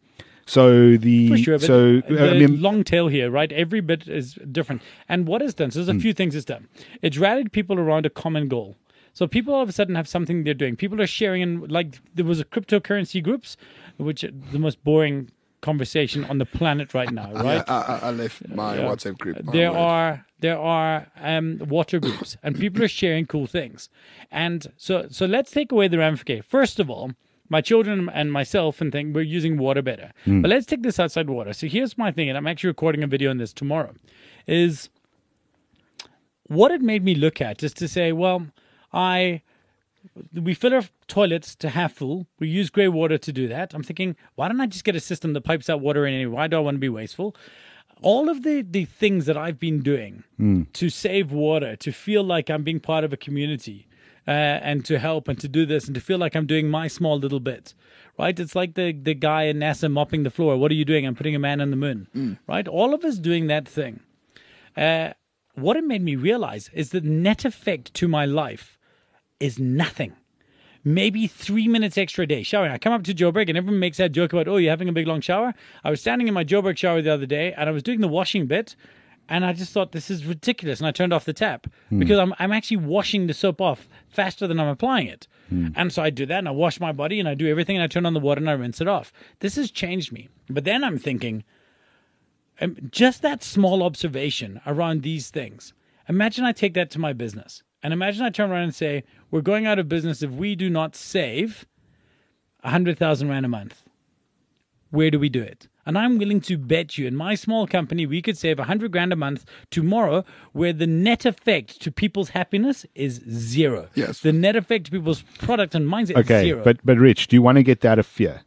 So the For sure, but so the I mean, long tail here, right? Every bit is different. And what it's done, so there's a few things it's done. It's rallied people around a common goal. So people all of a sudden have something they're doing. People are sharing, in, like there was a cryptocurrency groups, which are the most boring conversation on the planet right now, right? I, I, I left my Yeah. WhatsApp group. my There word. are there are um, water groups, and people are sharing cool things. And so so let's take away the ramification. First of all, my children and myself and think we're using water better. But let's take this outside water. So here's my thing, and I'm actually recording a video on this tomorrow. Is what it made me look at is to say, well, I we fill our toilets to half full. We use grey water to do that. I'm thinking, why don't I just get a system that pipes out water in anyway? Why do I want to be wasteful? All of the, the things that I've been doing mm. to save water, to feel like I'm being part of a community, uh, and to help and to do this and to feel like I'm doing my small little bit, right? It's like the, the guy in NASA mopping the floor. What are you doing? I'm putting a man on the moon, mm. right? All of us doing that thing. Uh, what it made me realize is the net effect to my life is nothing. Maybe three minutes extra a day showering. I come up to Joburg and everyone makes that joke about, oh, you're having a big long shower. I was standing in my Joburg shower the other day and I was doing the washing bit and I just thought this is ridiculous and I turned off the tap mm. because I'm I'm actually washing the soap off faster than I'm applying it. Mm. And so I do that and I wash my body and I do everything and I turn on the water and I rinse it off. This has changed me. But then I'm thinking, um, just that small observation around these things. Imagine I take that to my business. And imagine I turn around and say, we're going out of business if we do not save one hundred thousand rand a month. Where do we do it? And I'm willing to bet you in my small company, we could save one hundred grand a month tomorrow where the net effect to people's happiness is zero. Yes. The net effect to people's product and mindset okay, is zero. But, but Rich, do you want to get out of fear?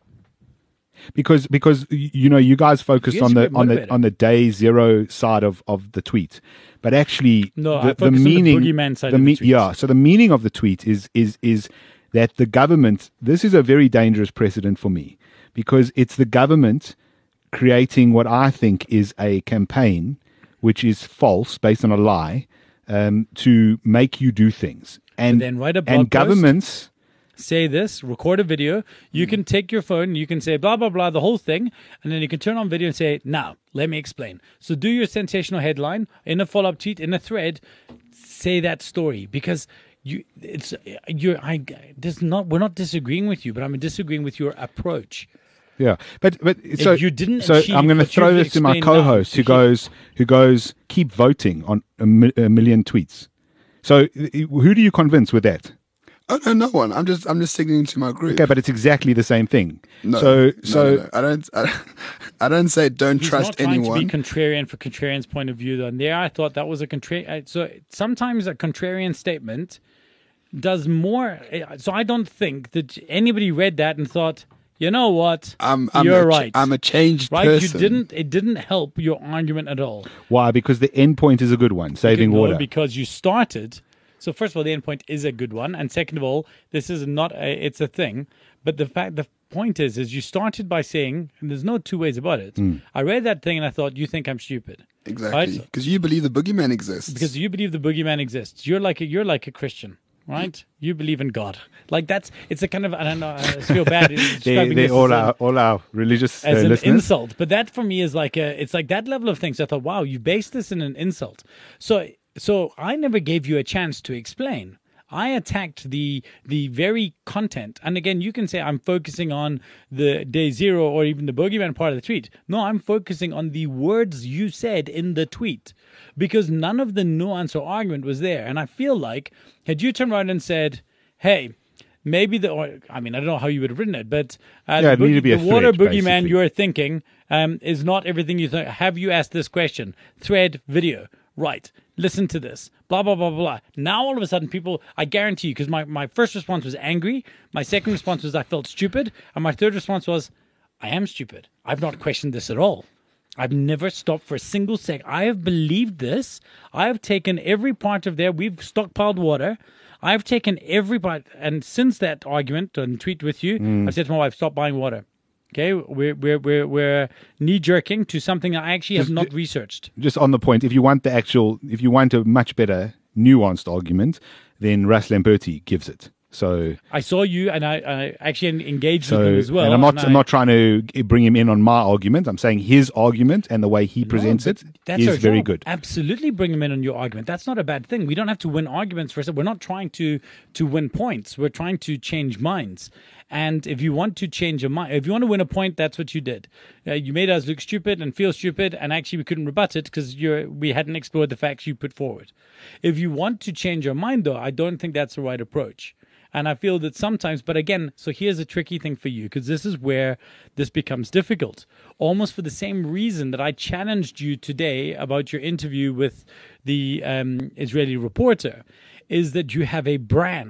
Because because you know you guys focused on the on the on the day zero side of, of the tweet, but actually no, the, I the meaning on the boogeyman side the of me- the tweet. yeah. So the meaning of the tweet is is is that the government. This is a very dangerous precedent for me because it's the government creating what I think is a campaign which is false based on a lie um, to make you do things and then write a blog and governments. Post. Say this, record a video. You can take your phone, you can say blah, blah, blah, the whole thing, and then you can turn on video and say, now, let me explain. So do your sensational headline in a follow-up tweet, in a thread, say that story because you, it's, you're, I, there's not, we're not disagreeing with you, but I'm disagreeing with your approach. Yeah, but but so you didn't so I'm going to throw this to my co-host now, who goes who goes keep voting on a, mi- a million tweets. So who do you convince with that? Oh no, no one. I'm just, I'm just signaling to my group. Okay, but it's exactly the same thing. No, so, no, so no, no. I don't, I don't, I don't say don't He's trust not trying anyone. to be contrarian for contrarian's point of view, though. And there, I thought that was a contrarian. So sometimes a contrarian statement does more. So I don't think that anybody read that and thought, you know what, I'm, I'm you're a, right. I'm a changed right? person. You didn't. It didn't help your argument at all. Why? Because the end point is a good one, saving no, water. Because you started. So first of all, the end point is a good one, and second of all, this is not a, it's a thing. But the fact, the point is, is you started by saying, and there's no two ways about it. Mm. I read that thing and I thought, you think I'm stupid, exactly, because right? you believe the boogeyman exists. Because you believe the boogeyman exists. You're like a, you're like a Christian, right? You believe in God. Like that's it's a kind of I don't know. I feel bad describing they, they this all as our a, all our religious as uh, an listeners. insult, but that for me is like a it's like that level of things. I thought, wow, you based this in an insult. So. So I never gave you a chance to explain. I attacked the the very content. And again, you can say I'm focusing on the day zero or even the boogeyman part of the tweet. No, I'm focusing on the words you said in the tweet because none of the nuance or argument was there. And I feel like had you turned around and said, hey, maybe the, or, I mean, I don't know how you would have written it, but uh, yeah, the, boog- be the water thread, boogeyman basically. you're thinking um, is not everything you think. Have you asked this question? Thread, video. Right. Listen to this. Blah, blah, blah, blah, blah. Now, all of a sudden, people, I guarantee you, because my, my first response was angry. My second response was I felt stupid. And my third response was, I am stupid. I've not questioned this at all. I've never stopped for a single sec. I have believed this. I have taken every part of there. We've stockpiled water. I've taken every part. And since that argument and tweet with you, mm. I've said to my wife, stop buying water. Okay, we're we're we're, we're knee jerking to something I actually have just, not researched. Just on the point, if you want the actual, if you want a much better nuanced argument, then Russ Lamberti gives it. So I saw you, and I, I actually engaged so, with him as well. And I'm not and I'm I, not trying to bring him in on my argument. I'm saying his argument and the way he presents no, it that's is our very job. good. Absolutely, bring him in on your argument. That's not a bad thing. We don't have to win arguments for us. We're not trying to to win points. We're trying to change minds. And if you want to change a mind, if you want to win a point, that's what you did. Uh, you made us look stupid and feel stupid, and actually we couldn't rebut it because you're we hadn't explored the facts you put forward. If you want to change your mind, though, I don't think that's the right approach. And I feel that sometimes, but again, so here's a tricky thing for you, because this is where this becomes difficult. Almost for the same reason that I challenged you today about your interview with the um, Israeli reporter, is that you have a brand.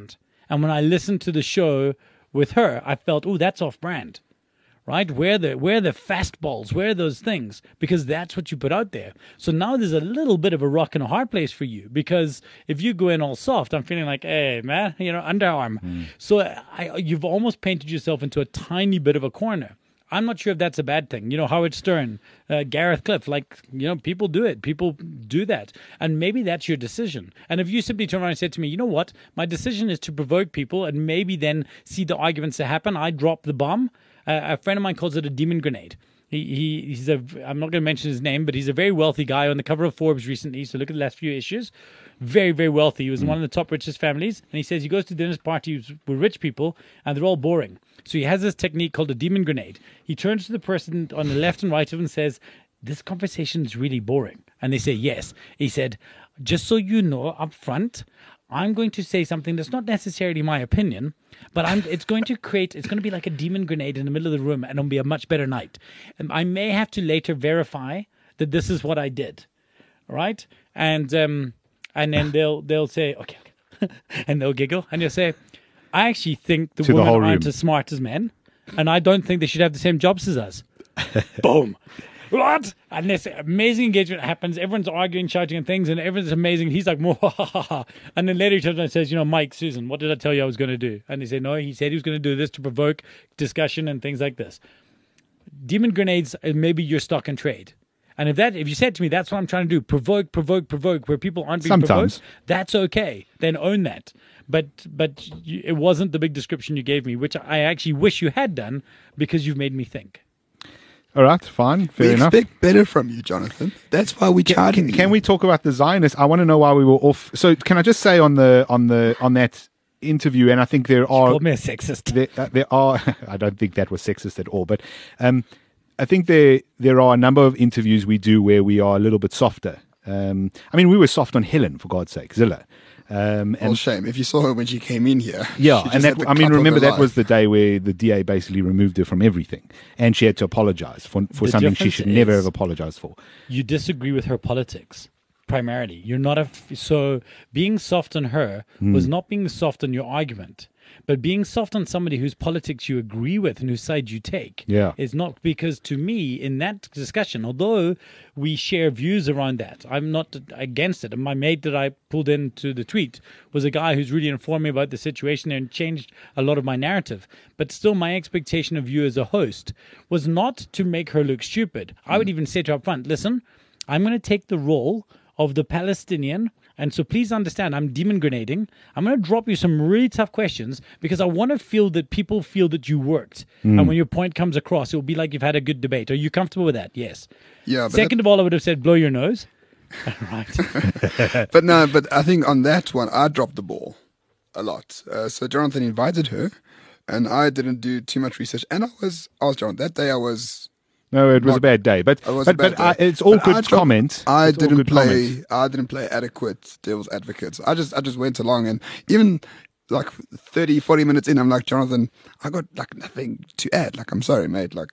And when I listened to the show with her, I felt, oh, that's off brand. Right? Where the where the fastballs, where are those things? Because that's what you put out there. So now there's a little bit of a rock and a hard place for you, because if you go in all soft, I'm feeling like, hey, man, you know, underarm. Mm. So I, you've almost painted yourself into a tiny bit of a corner. I'm not sure if that's a bad thing. You know, Howard Stern, uh, Gareth Cliff, like, you know, people do it. People do that. And maybe that's your decision. And if you simply turn around and said to me, you know what, my decision is to provoke people and maybe then see the arguments that happen, I drop the bomb. Uh, a friend of mine calls it a demon grenade. He, he he's a, I'm not going to mention his name, but he's a very wealthy guy on the cover of Forbes recently. So look at the last few issues. Very, very wealthy. He was mm. one of the top richest families. And he says he goes to dinner parties with rich people and they're all boring. So he has this technique called a demon grenade. He turns to the person on the left and right of him and says, this conversation is really boring. And they say, yes. He said, just so you know up front, I'm going to say something that's not necessarily my opinion, but I'm, it's going to create, it's going to be like a demon grenade in the middle of the room, and it'll be a much better night. And I may have to later verify that this is what I did, right? And um, and then they'll they'll say, okay, okay. And they'll giggle, and you'll say, I actually think the to women the aren't room. as smart as men, and I don't think they should have the same jobs as us. Boom. What? And this amazing engagement happens. Everyone's arguing, shouting, and things, and everyone's amazing. He's like, "Mwah." And then later he turns around and says, you know, Mike, Susan, what did I tell you I was going to do? And they say, no, he said he was going to do this to provoke discussion and things like this. Demon grenades are maybe your stock and trade. And if that, if you said to me, that's what I'm trying to do, provoke, provoke, provoke, where people aren't being Sometimes. provoked, that's okay. Then own that. But but you, it wasn't the big description you gave me, which I actually wish you had done, because you've made me think. All right, fine, fair we enough. expect better from you, Jonathan. That's why we Can, charge can, you. can we talk about the Zionists? I want to know why we were off. So can I just say on the on the on that interview, and I think there are Called me a sexist. there, uh, there are. I don't think that was sexist at all, but um, I think there there are a number of interviews we do where we are a little bit softer. Um, I mean, we were soft on Helen, for God's sake, Zilla. Um, Well, and shame. If you saw her when she came in here. yeah, she just and had that the I mean, cup of remember her that life. was the day where the D A basically removed her from everything, and she had to apologize for for The something she difference should never is- have apologized for. You disagree with her politics primarily. You're not a f- so being soft on her Hmm. was not being soft on your argument, but being soft on somebody whose politics you agree with and whose side you take. Yeah. is not, because to me in that discussion, although we share views around that, I'm not against it. And my mate that I pulled into the tweet was a guy who's really informed me about the situation and changed a lot of my narrative. But still, my expectation of you as a host was not to make her look stupid. I would even say to her up front, listen, I'm going to take the role of the Palestinian, and so please understand, I'm demon grenading. I'm going to drop you some really tough questions because I want to feel that people feel that you worked. Mm. And when your point comes across, it will be like you've had a good debate. Are you comfortable with that? Yes. Yeah, but Second of all, I would have said, blow your nose. Right. that- but no, but I think on that one, I dropped the ball a lot. Uh, so Jonathan invited her, and I didn't do too much research. And I was, I was Jonathan. That day I was. No, it was Not- a bad day, but It was but, a bad but I, day. it's all But I good dropped- comment. I It's all didn't good play. comment. I didn't play adequate devil's advocate. I just, I just went along, and even like thirty, forty minutes in, I'm like, Jonathan, I got like nothing to add. Like, I'm sorry, mate. Like,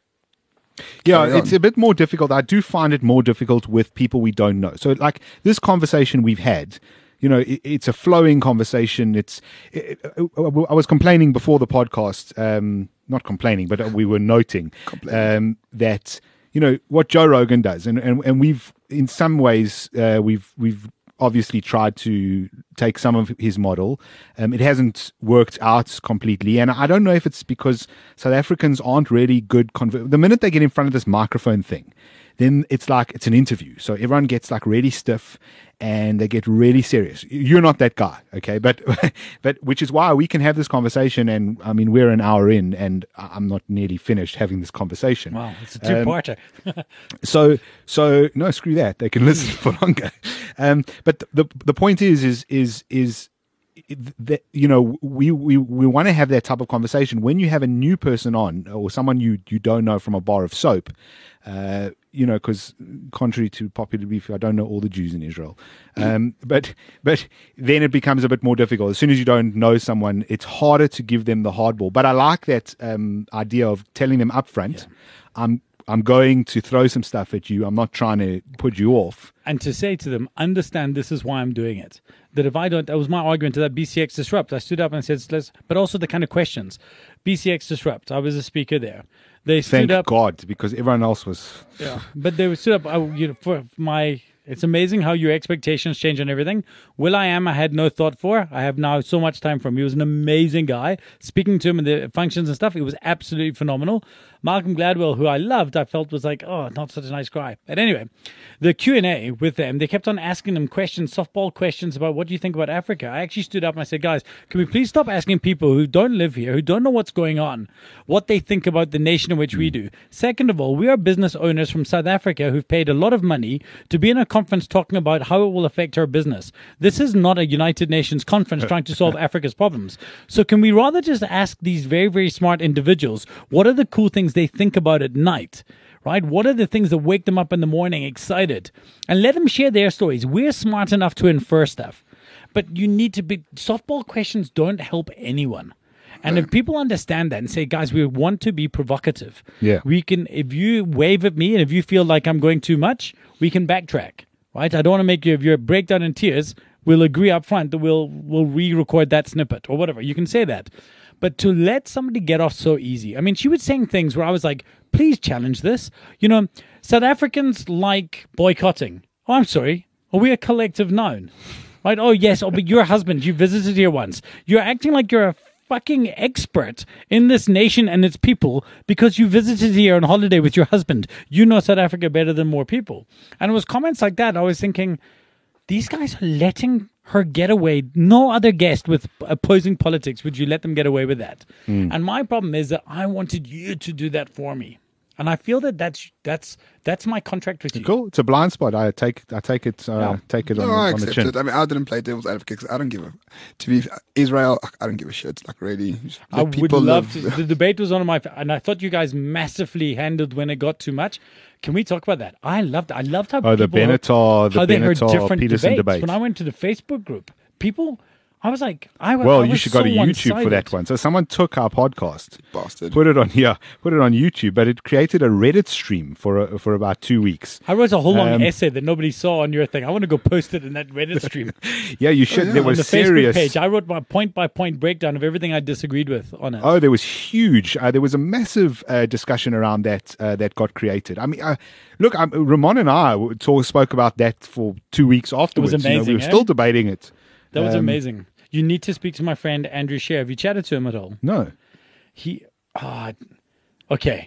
Yeah, carry it's on. a bit more difficult. I do find it more difficult with people we don't know. So, like this conversation we've had, you know, it, it's a flowing conversation. It's. It, it, I was complaining before the podcast, um, not complaining, but we were noting um, that you know what Joe Rogan does, and and, and we've in some ways uh, we've we've. obviously tried to take some of his model. Um, it hasn't worked out completely. And I don't know if it's because South Africans aren't really good. Conver- the minute they get in front of this microphone thing, then it's like it's an interview. So everyone gets like really stiff and they get really serious. You're not that guy, okay? But but which is why we can have this conversation. And I mean, we're an hour in and I'm not nearly finished having this conversation. Wow, it's a two-parter. Um, So, so no, screw that. They can listen for longer. Um, but the the point is, is is is that you know we we we want to have that type of conversation when you have a new person on or someone you you don't know from a bar of soap. Uh, you know, because contrary to popular belief, I don't know all the Jews in Israel. Um, but but then it becomes a bit more difficult. As soon as you don't know someone, it's harder to give them the hardball. But I like that um, idea of telling them upfront. Yeah. I'm I'm going to throw some stuff at you. I'm not trying to put you off. And to say to them, understand this is why I'm doing it. That if I don't, that was my argument to that B C X Disrupt. I stood up and said, let's, but also the kind of questions. B C X Disrupt, I was a speaker there. They stood Thank up. God, because everyone else was. Yeah, but they stood up. I, you know, for my, it's amazing how your expectations change on everything. Will I Am, I had no thought for. I have now so much time for him. He was an amazing guy. Speaking to him in the functions and stuff, it was absolutely phenomenal. Malcolm Gladwell, who I loved, I felt was like, oh, not such a nice guy. But anyway, the Q and A with them, they kept on asking them questions, softball questions about what do you think about Africa. I actually stood up and I said, guys, can we please stop asking people who don't live here, who don't know what's going on, what they think about the nation in which we do. Second of all, we are business owners from South Africa who've paid a lot of money to be in a conference talking about how it will affect our business. This is not a United Nations conference trying to solve Africa's problems. So can we rather just ask these very, very smart individuals, what are the cool things they think about at night? Right? What are the things that wake them up in the morning excited? And let them share their stories. We're smart enough to infer stuff. But you need to be, softball questions don't help anyone. And if people understand that and say, guys, we want to be provocative. Yeah. We can, if you wave at me and if you feel like I'm going too much, we can backtrack. Right? I don't want to make you, if you're breakdown in tears, we'll agree up front that we'll, we'll re-record that snippet or whatever. You can say that. But to let somebody get off so easy. I mean, she was saying things where I was like, please challenge this. You know, South Africans like boycotting. Oh, I'm sorry. Are we a collective noun? Right? Oh, yes. Oh, but your husband, you visited here once. You're acting like you're a fucking expert in this nation and its people because you visited here on holiday with your husband. You know South Africa better than more people. And it was comments like that. I was thinking, these guys are letting her get away. No other guest with opposing politics would you let them get away with that. Mm. And my problem is that I wanted you to do that for me. And I feel that that's that's that's my contract with you. Cool. It's a blind spot. I take I take it uh, yeah. take it no, on, I on the accept chin. it. I mean, I didn't play devil's advocate because I don't give a. To be Israel, I don't give a shit. Like really, I would love live. to. The debate was one of my, and I thought you guys massively handled when it got too much. Can we talk about that? I loved. I loved how oh the Benatar the how they heard Benatar different Peterson debates. debate. When I went to the Facebook group, people. I was like, I was. Well, I was you should so go to YouTube one-sided. for that one. So someone took our podcast, bastard, put it on here, put it on YouTube, but it created a Reddit stream for a, for about two weeks. I wrote a whole long Um, essay that nobody saw on your thing. I want to go post it in that Reddit stream. Yeah, you should. Oh, yeah. There On was the serious. Facebook page, I wrote my point by point breakdown of everything I disagreed with on it. Oh, there was huge. Uh, there was a massive uh, discussion around that uh, that got created. I mean, uh, look, um, Ramon and I talk, spoke about that for two weeks afterwards. You know, amazing, we were eh? still debating it. That was Um, amazing. You need to speak to my friend Andrew Scher. Have you chatted to him at all? No. He, ah, okay.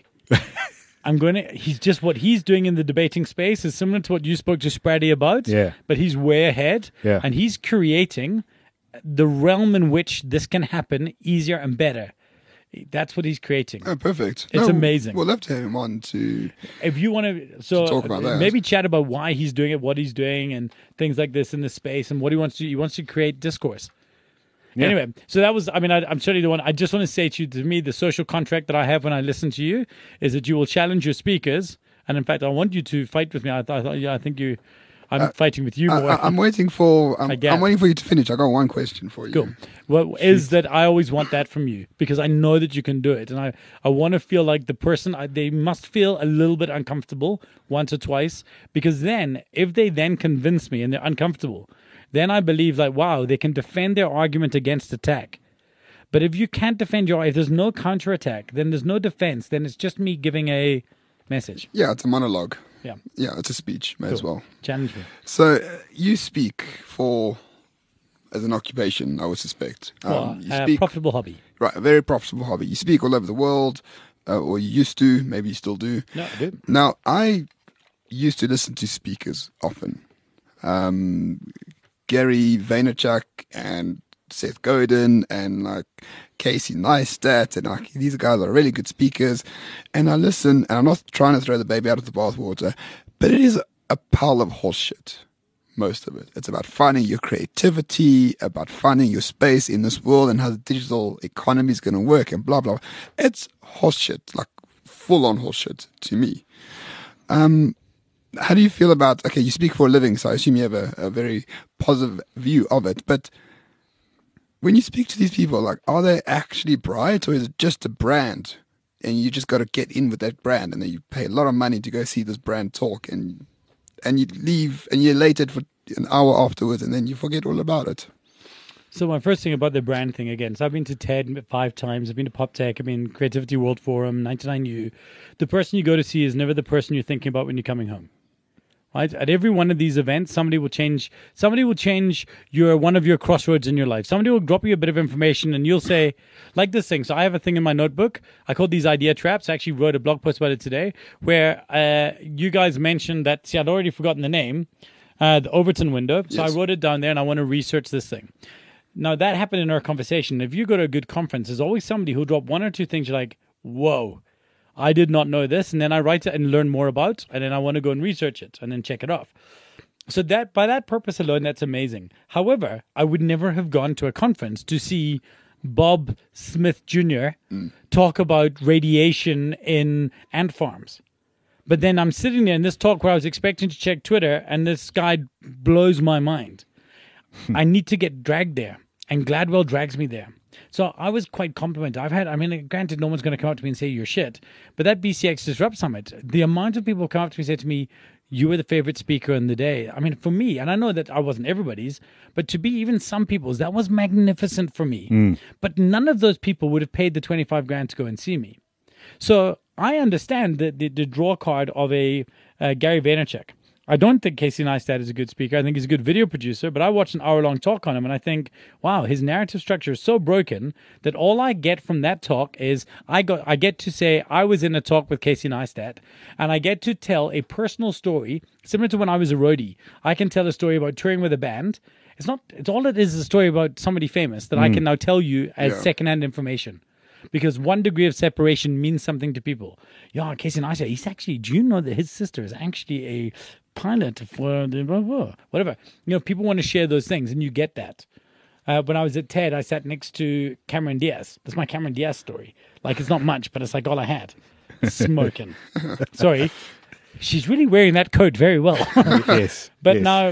I'm going to, he's just, what he's doing in the debating space is similar to what you spoke to Spraddy about. Yeah. But he's way ahead. Yeah. And he's creating the realm in which this can happen easier and better. That's what he's creating. Oh, perfect. It's amazing. We'll love to have him on to. If you want to, so to talk about that. maybe chat about why he's doing it, what he's doing, and things like this in the space, and what he wants to do. He wants to create discourse. Yeah. Anyway, so that was, I mean, I, I'm certainly the one, I just want to say to you, to me, the social contract that I have when I listen to you is that you will challenge your speakers. And in fact, I want you to fight with me. I, I, yeah, I think you, I'm uh, fighting with you more. I, I'm waiting for, I'm, I get. I'm waiting for you to finish. I got one question for you. Cool. Well, is that I always want that from you because I know that you can do it. And I, I want to feel like the person, I, they must feel a little bit uncomfortable once or twice because then, if they then convince me and they're uncomfortable, then I believe like, wow, they can defend their argument against attack. But if you can't defend your, if there's no counterattack, then there's no defense, then it's just me giving a message. Yeah, it's a monologue. Yeah. Yeah, it's a speech, may Cool. as well. Challenge me. So uh, you speak for, as an occupation, I would suspect. Um, Well, you a speak, profitable hobby. right, a very profitable hobby. You speak all over the world, uh, or you used to, maybe you still do. No, I do. Now, I used to listen to speakers often. Um, Gary Vaynerchuk and Seth Godin and like Casey Neistat and like these guys are really good speakers. And I listen, and I'm not trying to throw the baby out of the bathwater, but it is a pile of horseshit. Most of it. It's about finding your creativity, about finding your space in this world and how the digital economy is going to work and blah, blah. It's horseshit, like full on horseshit to me. Um, How do you feel about, okay, you speak for a living, so I assume you have a, a very positive view of it, but when you speak to these people, like, are they actually bright or is it just a brand? and you just got to get in with that brand, and then you pay a lot of money to go see this brand talk, and and you leave, and you're elated for an hour afterwards, and then you forget all about it. So my first thing about the brand thing again, so I've been to TED five times, I've been to PopTech, I've been Creativity World Forum, ninety-nine U. The person you go to see is never the person you're thinking about when you're coming home. Right? At every one of these events, somebody will change somebody will change your one of your crossroads in your life. Somebody will drop you a bit of information and you'll say, like this thing. So I have a thing in my notebook. I call these idea traps. I actually wrote a blog post about it today where uh, you guys mentioned that, see, I'd already forgotten the name, uh, the Overton window. So yes. I wrote it down there and I want to research this thing. Now, that happened in our conversation. If you go to a good conference, there's always somebody who'll drop one or two things you're like, whoa, I did not know this. And then I write it and learn more about, and then I want to go and research it and then check it off. So that by that purpose alone, that's amazing. However, I would never have gone to a conference to see Bob Smith Junior Mm. talk about radiation in ant farms. But then I'm sitting there in this talk where I was expecting to check Twitter, and this guy blows my mind. I need to get dragged there. And Gladwell drags me there. So I was quite complimented. I've had, I mean, granted, no one's going to come up to me and say you're shit, but that B C X Disrupt Summit, the amount of people who come up to me and say to me, you were the favorite speaker in the day. I mean, for me, and I know that I wasn't everybody's, but to be even some people's, that was magnificent for me. Mm. But none of those people would have paid the twenty-five grand to go and see me. So I understand the, the, the draw card of a uh, Gary Vaynerchuk. I don't think Casey Neistat is a good speaker. I think he's a good video producer, but I watched an hour-long talk on him, and I think, wow, his narrative structure is so broken that all I get from that talk is I got I get to say I was in a talk with Casey Neistat, and I get to tell a personal story similar to when I was a roadie. I can tell a story about touring with a band. It's not. It's all it is is a story about somebody famous that mm. I can now tell you as yeah. secondhand information. Because one degree of separation means something to people. Yeah, Casey Neistat, he's actually, do you know that his sister is actually a pilot for the blah, blah, whatever. You know, people want to share those things, and you get that. Uh, when I was at TED, I sat next to Cameron Diaz. That's my Cameron Diaz story. Like, it's not much, but it's like all I had. Smoking. Sorry. She's really wearing that coat very well. Yes. But yes. now...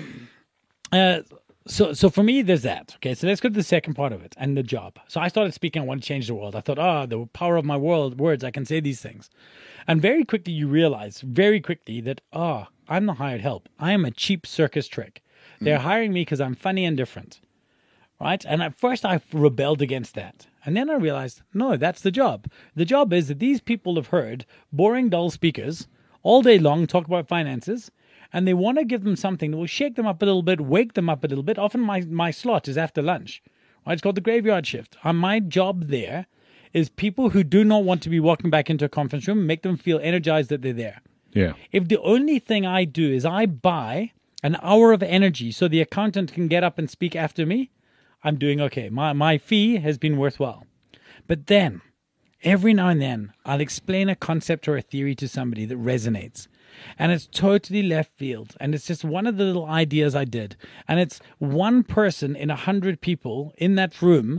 Uh, So so for me, there's that. Okay, so let's go to the second part of it, and the job. So I started speaking, I want to change the world. I thought, oh, the power of my world, words, I can say these things. And very quickly you realize, very quickly, that, oh, I'm the hired help. I am a cheap circus trick. They're mm. hiring me because I'm funny and different. Right? And at first I rebelled against that. And then I realized, no, that's the job. The job is that these people have heard boring, dull speakers all day long talk about finances, and they want to give them something that will shake them up a little bit, wake them up a little bit. Often my, my slot is after lunch. Right? It's called the graveyard shift. And my job there is people who do not want to be walking back into a conference room, make them feel energized that they're there. Yeah. If the only thing I do is I buy an hour of energy so the accountant can get up and speak after me, I'm doing okay. My, my fee has been worthwhile. But then, every now and then, I'll explain a concept or a theory to somebody that resonates. And it's totally left field. And it's just one of the little ideas I did. And it's one person in a hundred people in that room,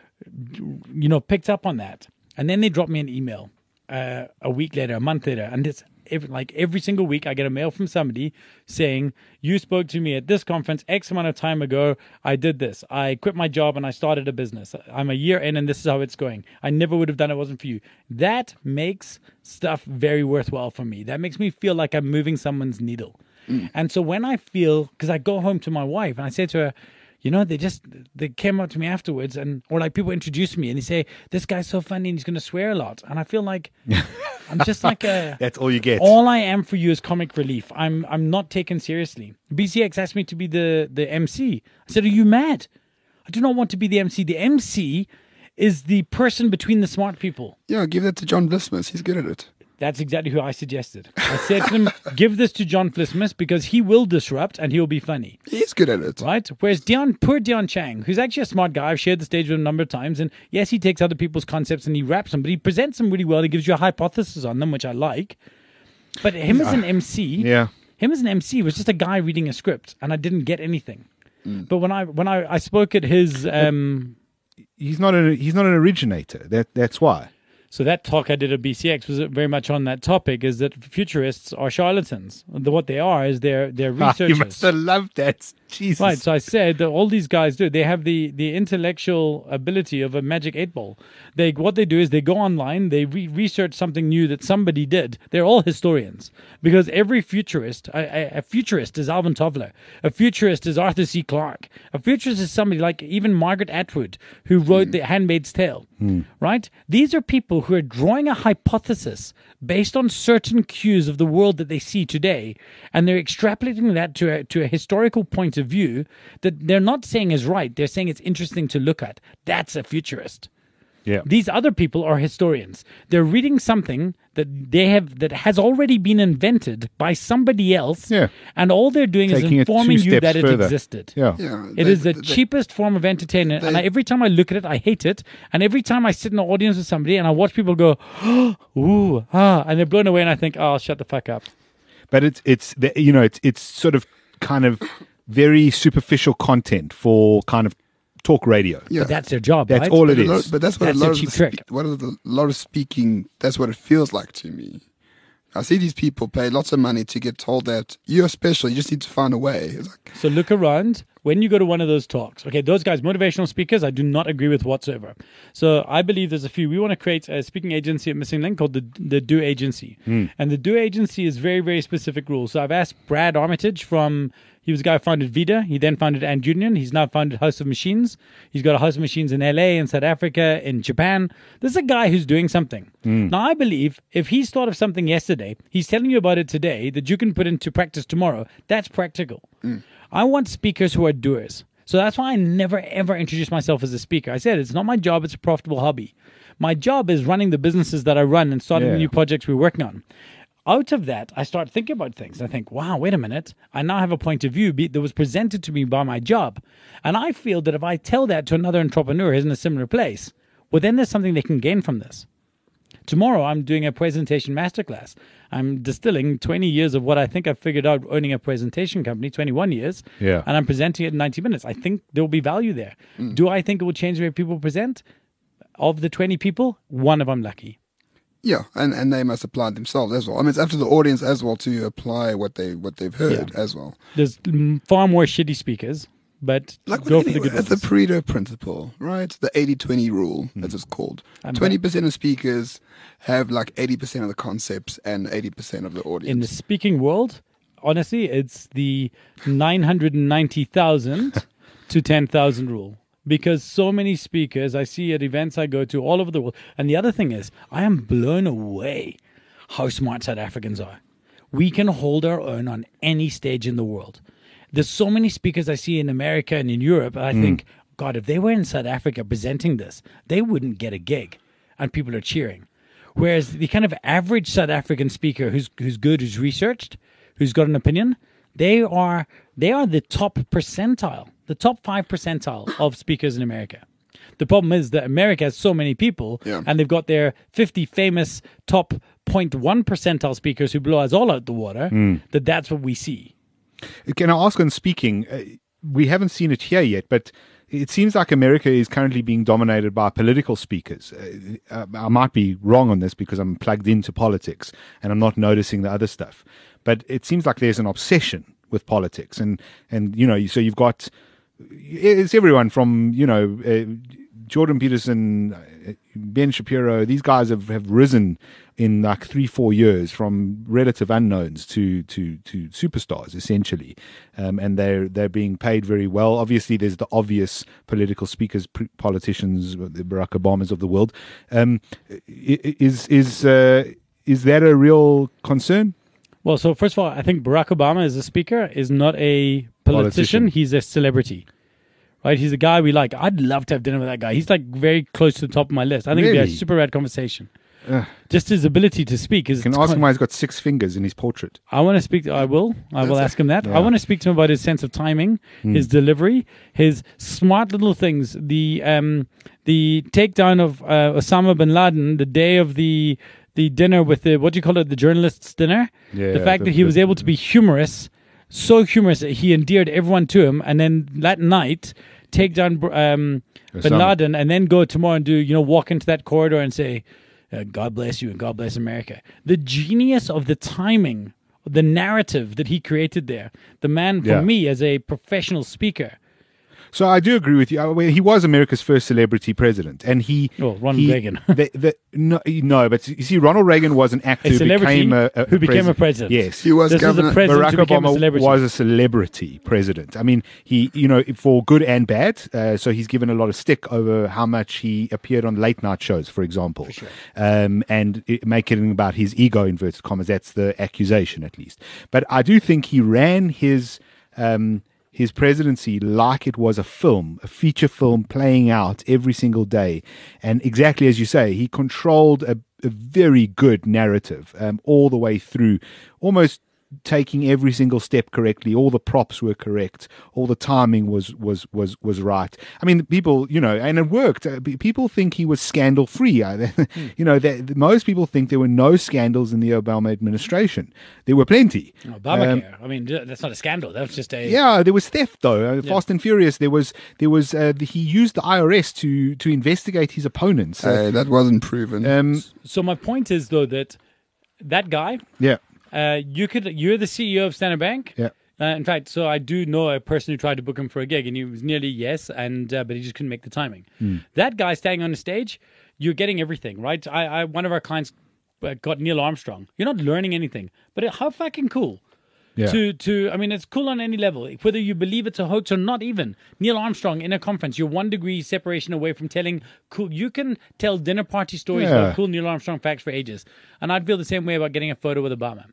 you know, picked up on that. And then they dropped me an email uh, a week later, a month later. And it's every, like every single week I get a mail from somebody saying, you spoke to me at this conference X amount of time ago. I did this. I quit my job and I started a business. I'm a year in and this is how it's going. I never would have done it if it wasn't for you. That makes stuff very worthwhile for me. That makes me feel like I'm moving someone's needle. Mm. And so when I feel, because I go home to my wife and I say to her, you know, they just, they came up to me afterwards and, or like people introduce me and they say, this guy's so funny and he's going to swear a lot. And I feel like I'm just like a... That's all you get. All I am for you is comic relief. I'm I'm not taken seriously. B C X asked me to be the, the M C. I said, are you mad? I do not want to be the M C. The M C is the person between the smart people. Yeah, give that to John Vlismus. He's good at it. That's exactly who I suggested. I said to him, give this to John Vlismus because he will disrupt and he'll be funny. He's good at it. Right? Whereas Dion, poor Dion Chang, who's actually a smart guy, I've shared the stage with him a number of times, and yes, he takes other people's concepts and he wraps them, but he presents them really well. He gives you a hypothesis on them, which I like. But him as an M C, yeah. him as an M C was just a guy reading a script, and I didn't get anything. Mm. But when I when I, I spoke at his... Um, he's not a, he's not an originator. That That's why. So that talk I did at B C X was very much on that topic, is that futurists are charlatans. The, what they are is they're, they're Ah, researchers. you must have loved that. Jesus. Right, so I said that all these guys do, they have the, the intellectual ability of a magic eight ball. They What they do is they go online, they re- research something new that somebody did. They're all historians. Because every futurist, a, a, a futurist is Alvin Toffler. A futurist is Arthur C. Clarke. A futurist is somebody like even Margaret Atwood, who wrote Mm. The Handmaid's Tale. Mm. Right? These are people who are drawing a hypothesis based on certain cues of the world that they see today, and they're extrapolating that to a, to a historical point of view that they're not saying is right. They're saying it's interesting to look at. That's a futurist. Yeah. These other people are historians. They're reading something that they have that has already been invented by somebody else, Yeah. and all they're doing Taking is it two informing you steps that it further. existed. Yeah. Yeah, It they- is the they- cheapest form of entertainment, and they- I, every time I look at it, I hate it. And every time I sit in an audience with somebody and I watch people go, ooh, ah, and they're blown away, and I think, oh, shut the fuck up. But it's it's the, you know it's it's sort of kind of very superficial content for kind of talk radio. Yeah. But that's their job, That's right? all it But a lot- is. But that's what That's a their lot of cheap the trick. spe- what are the lot of speaking. That's what it feels like to me. I see these people pay lots of money to get told that you're special. You just need to find a way. It's like, So look around when you go to one of those talks. Okay, those guys, motivational speakers, I do not agree with whatsoever. So I believe there's a few. We want to create a speaking agency at Missing Link called the the Do Agency, and the Do Agency is very very specific rules. So I've asked Brad Armitage from. He was the guy who founded Vida. He then founded And Union. He's now founded House of Machines. He's got a House of Machines in L A, in South Africa, in Japan. This is a guy who's doing something. Now, I believe if he's thought of something yesterday, he's telling you about it today that you can put into practice tomorrow. That's practical. I want speakers who are doers. So that's why I never, ever introduce myself as a speaker. I said it's not my job. It's a profitable hobby. My job is running the businesses that I run and starting Yeah. the new projects we're working on. Out of that, I start thinking about things. I think, wow, wait a minute. I now have a point of view be- that was presented to me by my job. And I feel that if I tell that to another entrepreneur who's in a similar place, well, then there's something they can gain from this. Tomorrow, I'm doing a presentation masterclass. I'm distilling twenty years of what I think I've figured out owning a presentation company, twenty-one years. Yeah. And I'm presenting it in ninety minutes. I think there will be value there. Do I think it will change the way people present? Of the twenty people, one of them lucky. yeah, and, and they must apply it themselves as well. I mean, it's up to the audience as well to apply what they what they've heard as well. There's mm, far more shitty speakers, but Like go with for the any- good it's the ones. Pareto principle, right? The eighty twenty rule, as it's called. And twenty percent of speakers have like eighty percent of the concepts and eighty percent of the audience. In the speaking world, honestly, it's the nine hundred ninety thousand to ten thousand rule. Because so many speakers I see at events I go to all over the world. And the other thing is, I am blown away how smart South Africans are. We can hold our own on any stage in the world. There's so many speakers I see in America and in Europe. And I think, God, if they were in South Africa presenting this, they wouldn't get a gig. And people are cheering. Whereas the kind of average South African speaker who's who's good, who's researched, who's got an opinion, they are they are the top percentile, the top five percentile of speakers in America. The problem is that America has so many people, Yeah. and they've got their fifty famous top zero point one percentile speakers who blow us all out the water, that that's what we see. Can I ask on speaking? Uh, we haven't seen it here yet, but it seems like America is currently being dominated by political speakers. Uh, I might be wrong on this because I'm plugged into politics and I'm not noticing the other stuff. But it seems like there's an obsession with politics, and and you know, so you've got it's everyone from you know uh, Jordan Peterson, uh, Ben Shapiro. These guys have, have risen in like three, four years from relative unknowns to to to superstars essentially, um, and they're they're being paid very well. Obviously, there's the obvious political speakers, p- politicians, the Barack Obamas of the world. Um, i- i- is is uh, is that a real concern? Well, so first of all, I think Barack Obama as a speaker is not a politician. Politician. He's a celebrity. Right? He's a guy we like. I'd love to have dinner with that guy. He's like very close to the top of my list. I think it'd be Really? a super rad conversation. Ugh. Just his ability to speak is. You can ask him why he's got six fingers in his portrait. I want to speak. To, I will. I will ask him that. Yeah. I want to speak to him about his sense of timing, his delivery, his smart little things. The um, the takedown of uh, Osama bin Laden, the day of the the dinner with the what do you call it, the journalists' dinner. Yeah, the fact the- that he was the- able to be humorous, so humorous that he endeared everyone to him, and then that night take down um, bin Osama. Laden, and then go tomorrow and do you know walk into that corridor and say, uh, God bless you and God bless America. The genius of the timing, the narrative that he created there. The man, for Yeah. me, as a professional speaker. So I do agree with you. I mean, he was America's first celebrity president, and he. Oh, Ronald he- Reagan. the, the, no, no, but you see, Ronald Reagan was an actor A who celebrity became a, a who became a president. Yes, He was This is governor. a president Barack who became a Obama celebrity. was a celebrity president. I mean, he, you know, for good and bad. Uh, so he's given a lot of stick over how much he appeared on late night shows, for example, sure. um, and it, making it about his ego, inverted commas. That's the accusation, at least. But I do think he ran his. Um, his presidency like it was a film, a feature film playing out every single day. And exactly as you say, he controlled a, a very good narrative um, all the way through, almost taking every single step correctly. All the props were correct. All the timing was was was was right. I mean, people, you know, and it worked. Uh, pe- People think he was scandal free. You know, that most people think there were no scandals in the Obama administration. There were plenty. Obamacare. I mean, that's not a scandal. That was just a. Yeah, there was theft though. Uh, Fast and Furious. There was there was uh, the, he used the I R S to to investigate his opponents. Uh, Uh, that wasn't proven. um, So my point is though that that guy, yeah, uh, you could, you're the C E O of Standard Bank. yeah. Uh, in fact, so I do know a person who tried to book him for a gig, and he was nearly yes, and uh, but he just couldn't make the timing. Hmm. That guy standing on the stage, you're getting everything right. I, I one of our clients uh, got Neil Armstrong. You're not learning anything, but it, how fucking cool. Yeah. To to I mean, it's cool on any level, whether you believe it's a hoax or not. Even Neil Armstrong in a conference, you're one degree separation away from telling cool. You can tell dinner party stories Yeah. about cool Neil Armstrong facts for ages, and I'd feel the same way about getting a photo with Obama.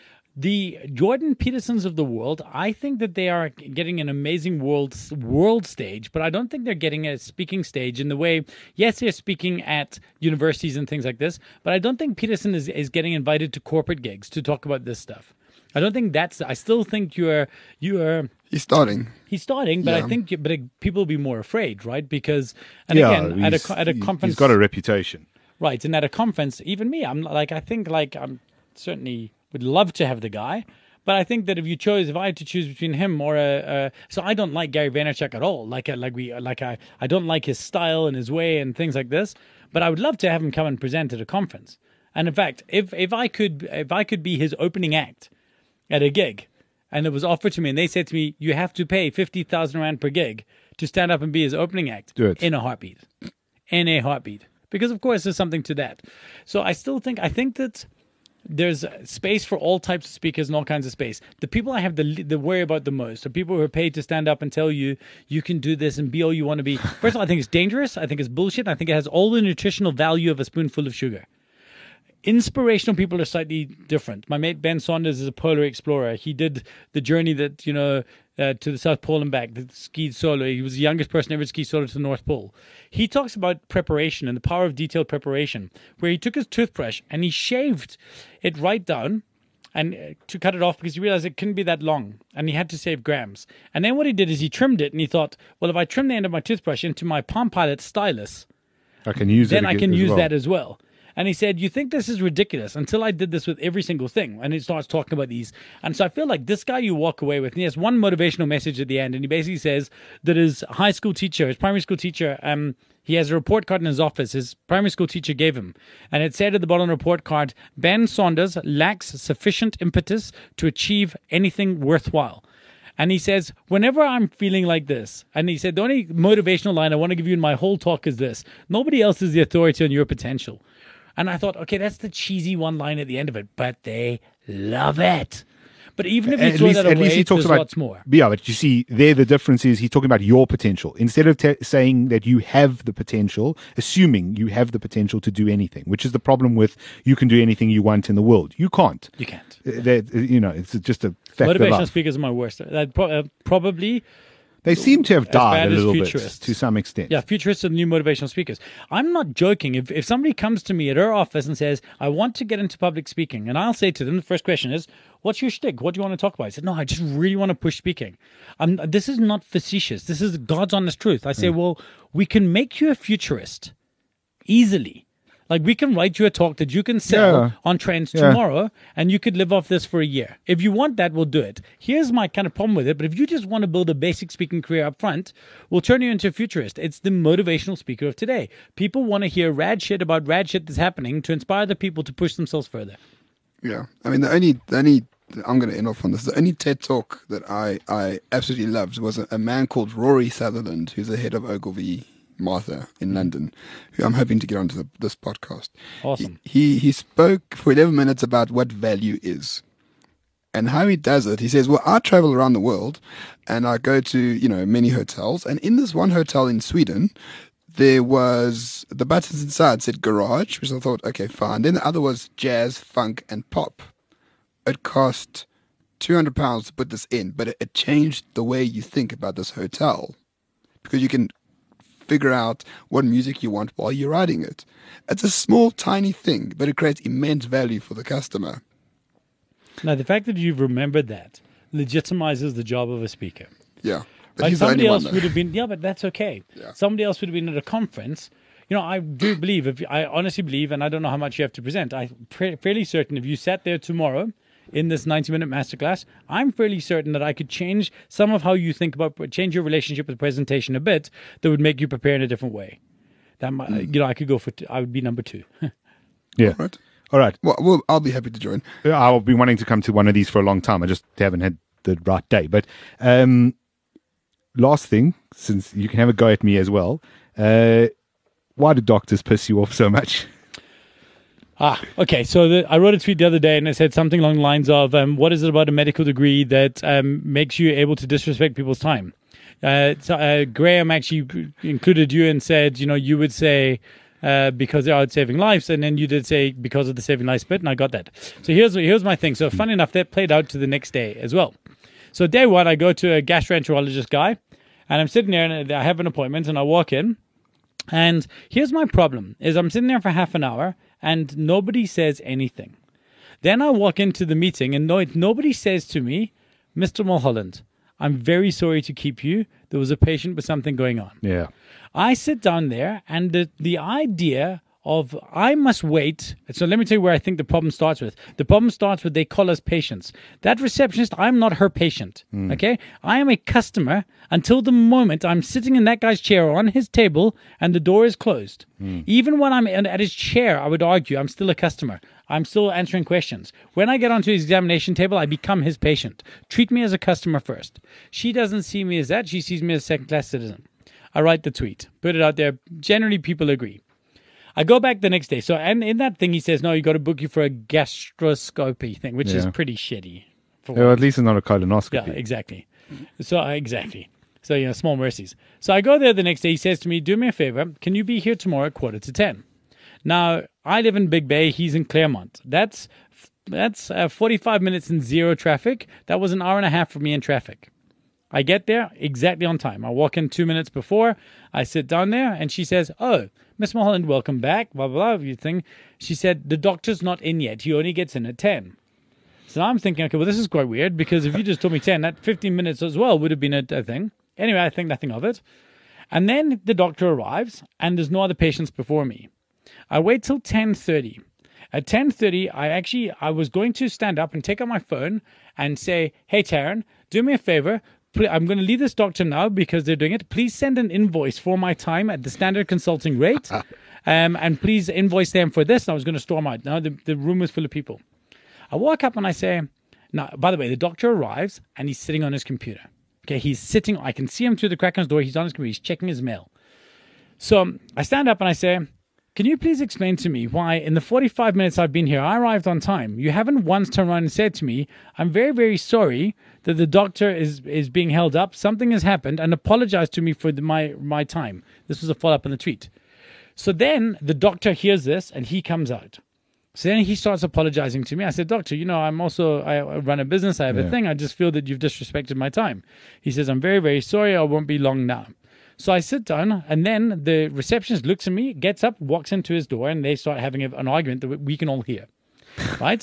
The Jordan Petersons of the world, I think that they are getting an amazing world world stage, but I don't think they're getting a speaking stage in the way, yes, they're speaking at universities and things like this, but I don't think Peterson is, is getting invited to corporate gigs to talk about this stuff. I don't think that's, I still think you're, you're, He's starting. he's starting, but I Yeah. think, you, but people will be more afraid, right? Because, and yeah, again, at a, he's- co- at a he- conference. he's got a reputation. Right, and at a conference, even me, I'm like, I think like I'm certainly would love to have the guy, but I think that if you chose, if I had to choose between him or a, a so I don't like Gary Vaynerchuk at all. Like, like we, like I, I don't like his style and his way and things like this. But I would love to have him come and present at a conference. And in fact, if if I could, if I could be his opening act at a gig, and it was offered to me, and they said to me, you have to pay fifty thousand rand per gig to stand up and be his opening act. Do it. In a heartbeat. In a heartbeat. Because, of course, there's something to that. So I still think, I think that there's space for all types of speakers and all kinds of space. The people I have the, the worry about the most are people who are paid to stand up and tell you, you can do this and be all you want to be. First of all, I think it's dangerous. I think it's bullshit. I think it has all the nutritional value of a spoonful of sugar. Inspirational people are slightly different. My mate Ben Saunders is a polar explorer. He did the journey that, you know, uh, to the South Pole and back, that skied solo. He was the youngest person ever to ski solo to the North Pole. He talks about preparation and the power of detailed preparation, where he took his toothbrush and he shaved it right down and uh, to cut it off because he realized it couldn't be that long and he had to save grams. And then what he did is he trimmed it and he thought, well, if I trim the end of my toothbrush into my Palm Pilot stylus, I can use then it. I ag- can as use well. that as well. And he said, you think this is ridiculous until I did this with every single thing. And he starts talking about these. And so I feel like this guy you walk away with, and he has one motivational message at the end. And he basically says that his high school teacher, his primary school teacher, um, he has a report card in his office his primary school teacher gave him. And it said at the bottom of the report card, Ben Saunders lacks sufficient impetus to achieve anything worthwhile. And he says, whenever I'm feeling like this, and he said, the only motivational line I want to give you in my whole talk is this: nobody else is the authority on your potential. And I thought, okay, that's the cheesy one line at the end of it, but they love it. But even if you At throw least, that at away, least he talks there's about lots more. Yeah, but you see, there the difference is he's talking about your potential instead of te- saying that you have the potential, assuming you have the potential to do anything, which is the problem with you can do anything you want in the world. You can't. You can't. Uh, That you know, it's just a fact of Motivational life. speakers are my worst. That pro- uh, probably, They seem to have as died bad a as little bit futurists. to some extent. yeah, futurists are the new motivational speakers. I'm not joking. If if somebody comes to me at our office and says, I want to get into public speaking, and I'll say to them, the first question is, what's your shtick? What do you want to talk about? I said, no, I just really want to push speaking. I'm, this is not facetious. This is God's honest truth. I say, well, we can make you a futurist easily. Like, we can write you a talk that you can sell Yeah. on Trends Yeah. tomorrow, and you could live off this for a year. If you want that, we'll do it. Here's my kind of problem with it. But if you just want to build a basic speaking career up front, we'll turn you into a futurist. It's the motivational speaker of today. People want to hear rad shit about rad shit that's happening to inspire the people to push themselves further. Yeah, I mean the only the only I'm going to end off on this. The only TED talk that I I absolutely loved was a, a man called Rory Sutherland, who's the head of Ogilvy Martha in London, who I'm hoping to get onto the, this podcast. Awesome. He, he he spoke for eleven minutes about what value is. And how he does it, he says, well, I travel around the world and I go to, you know, many hotels. And in this one hotel in Sweden, there was the buttons inside said garage, which I thought, okay, fine. Then the other was jazz, funk, and pop. It cost two hundred pounds to put this in, but it, it changed the way you think about this hotel, because you can figure out what music you want while you're writing it. It's a small, tiny thing, but it creates immense value for the customer. Now, the fact that you've remembered that legitimizes the job of a speaker. Yeah. But Like, he's the somebody only else one, would though. have been, yeah, but that's okay. Yeah. Somebody else would have been at a conference. You know, I do believe, if I honestly believe, and I don't know how much you have to present, I'm pre- fairly certain if you sat there tomorrow in this ninety-minute masterclass, I'm fairly certain that I could change some of how you think about, change your relationship with presentation a bit that would make you prepare in a different way. That might, you know, I could go for, t- I would be number two. Yeah. Right. All right. Well, well, I'll be happy to join. I'll be wanting to come to one of these for a long time. I just haven't had the right day. But um, last thing, since you can have a go at me as well, uh, why do doctors piss you off so much? Ah, okay. So the, I wrote a tweet the other day and I said something along the lines of, um, what is it about a medical degree that um, makes you able to disrespect people's time? Uh, so, uh, Graham actually included you and said, you know, you would say uh, because they're out saving lives, and then you did say because of the saving lives bit, and I got that. So here's here's my thing. So funny enough, that played out to the next day as well. So day one, I go to a gastroenterologist guy, and I'm sitting there, and I have an appointment, and I walk in, and here's my problem: is I'm sitting there for half an hour, and nobody says anything. Then I walk into the meeting, and no, nobody says to me, Mister Mulholland, I'm very sorry to keep you. There was a patient with something going on. Yeah. I sit down there, and the, the idea of I must wait. So let me tell you where I think the problem starts with. The problem starts with they call us patients. That receptionist, I'm not her patient. Okay? I am a customer until the moment I'm sitting in that guy's chair on his table and the door is closed. Even when I'm in- at his chair, I would argue I'm still a customer. I'm still answering questions. When I get onto his examination table, I become his patient. Treat me as a customer first. She doesn't see me as that. She sees me as a second-class citizen. I write the tweet, put it out there. Generally, people agree. I go back the next day. So, and in that thing, he says, no, you got to book you for a gastroscopy thing, which is Yeah. pretty shitty. For Well, at least it's not a colonoscopy. yeah, exactly. So, uh, exactly. So, you know, small mercies. So I go there the next day. He says to me, do me a favor. Can you be here tomorrow at quarter to ten? Now, I live in Big Bay. He's in Claremont. That's that's uh, forty-five minutes in zero traffic. That was an hour and a half for me in traffic. I get there exactly on time. I walk in two minutes before. I sit down there, and she says, oh, Miss Mulholland, welcome back, blah, blah, blah, you thing. She said, the doctor's not in yet. He only gets in at ten. So now I'm thinking, okay, well, this is quite weird, because if you just told me ten, that fifteen minutes as well would have been a, a thing. Anyway, I think nothing of it. And then the doctor arrives, and there's no other patients before me. I wait till ten thirty. At ten thirty, I actually, I was going to stand up and take out my phone and say, hey, Taryn, do me a favor. Pl- I'm going to leave this doctor now because they're doing it. Please send an invoice for my time at the standard consulting rate. um, and please invoice them for this. And I was going to storm out. Now the, the room was full of people. I walk up and I say, now, by the way, the doctor arrives and he's sitting on his computer. Okay, he's sitting, I can see him through the crack on his door. He's on his computer. He's checking his mail. So um, I stand up and I say, can you please explain to me why in the forty-five minutes I've been here, I arrived on time. You haven't once turned around and said to me, I'm very, very sorry that the doctor is, is being held up. Something has happened, and apologize to me for the, my, my time. This was a follow-up on the tweet. So then the doctor hears this and he comes out. So then he starts apologizing to me. I said, doctor, you know, I'm also, I run a business. I have Yeah. a thing. I just feel that you've disrespected my time. He says, I'm very, very sorry. I won't be long now. So I sit down, and then the receptionist looks at me, gets up, walks into his door, and they start having a, an argument that we can all hear, right?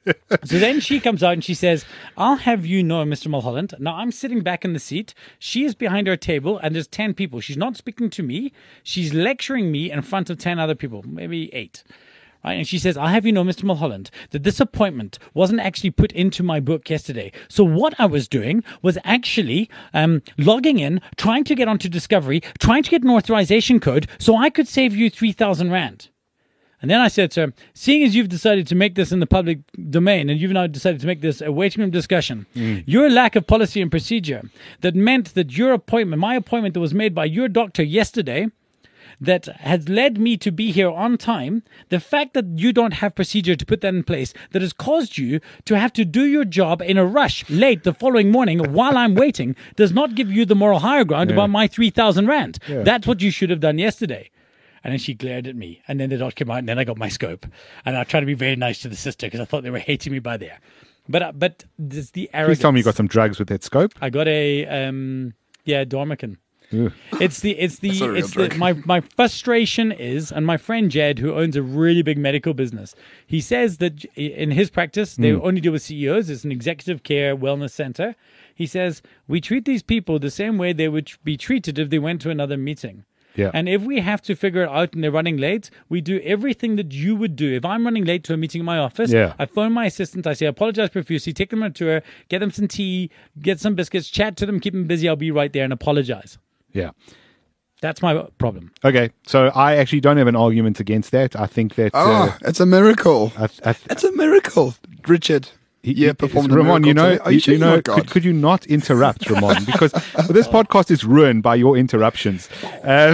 So then she comes out and she says, I'll have you know, Mister Mulholland. Now I'm sitting back in the seat. She is behind her table and there's ten people. She's not speaking to me. She's lecturing me in front of ten other people, maybe eight. Right? And she says, I'll have you know, Mister Mulholland, that this appointment wasn't actually put into my book yesterday. So what I was doing was actually um, logging in, trying to get onto Discovery, trying to get an authorization code so I could save you three thousand rand. And then I said to her, seeing as you've decided to make this in the public domain and you've now decided to make this a waiting room discussion, mm. your lack of policy and procedure that meant that your appointment, my appointment that was made by your doctor yesterday, that has led me to be here on time, the fact that you don't have procedure to put that in place, that has caused you to have to do your job in a rush late the following morning while I'm waiting, does not give you the moral higher ground yeah. about my three thousand rand. Yeah. That's what you should have done yesterday. And then she glared at me. And then the dot came out, and then I got my scope. And I tried to be very nice to the sister because I thought they were hating me by there. But uh, but it's the arrogance. Please tell me you got some drugs with that scope. I got a, um, yeah, Dormican. Ugh. It's the it's the it's the, my my frustration is, and my friend Jed, who owns a really big medical business, he says that in his practice they mm. only deal with C E Os. It's an executive care wellness center. He says we treat these people the same way they would be treated if they went to another meeting. Yeah. And if we have to figure it out and they're running late, we do everything that you would do. If I'm running late to a meeting in my office, yeah. I phone my assistant, I say, I apologize profusely, take them on a tour, get them some tea, get some biscuits, chat to them, keep them busy, I'll be right there and apologize. Yeah. That's my problem. Okay. So I actually don't have an argument against that. I think that... Oh, uh, it's a miracle. I, I, it's a miracle. Richard. He, yeah, performed Ramon, you know, you, you, sure you know, could, could you not interrupt, Ramon? Because this podcast is ruined by your interruptions. Um,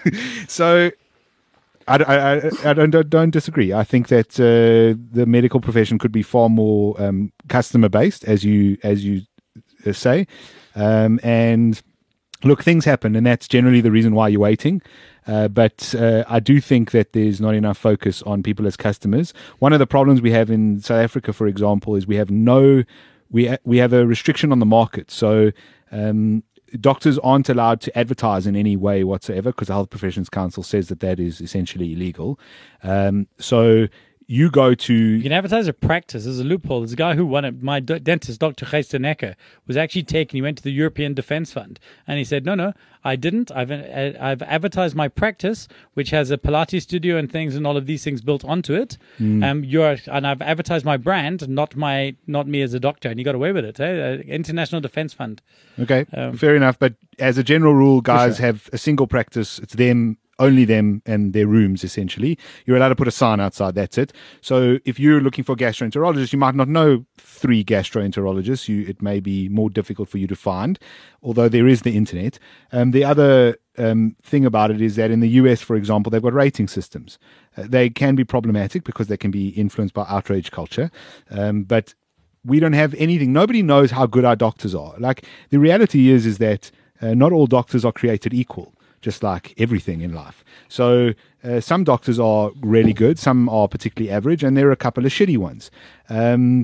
so, I, I, I don't, don't disagree. I think that uh, the medical profession could be far more um, customer based, as you as you say. Um, and look, things happen, and that's generally the reason why you're waiting. Uh, but uh, I do think that there's not enough focus on people as customers. One of the problems we have in South Africa, for example, is we have no we ha- we have a restriction on the market. So um, doctors aren't allowed to advertise in any way whatsoever because the Health Professions Council says that that is essentially illegal. Um, so you go to... You can advertise a practice. There's a loophole. There's a guy who won it. My d- dentist, Doctor Gijs de Necker, was actually taken. He went to the European Defence Fund. And he said, no, no, I didn't. I've uh, I've advertised my practice, which has a Pilates studio and things and all of these things built onto it. Mm. Um, you're And I've advertised my brand, not my not me as a doctor. And he got away with it. Eh? Uh, International Defence Fund. Okay, um, fair enough. But as a general rule, guys sure. have a single practice. It's them... only them and their rooms, essentially. You're allowed to put a sign outside, that's it. So if you're looking for a gastroenterologist, you might not know three gastroenterologists. You, it may be more difficult for you to find, although there is the internet. Um, the other um, thing about it is that in the U S, for example, they've got rating systems. Uh, they can be problematic because they can be influenced by outrage culture. Um, but we don't have anything. Nobody knows how good our doctors are. Like, the reality is, is that uh, not all doctors are created equal, just like everything in life. So uh, some doctors are really good, some are particularly average, and there are a couple of shitty ones. Um,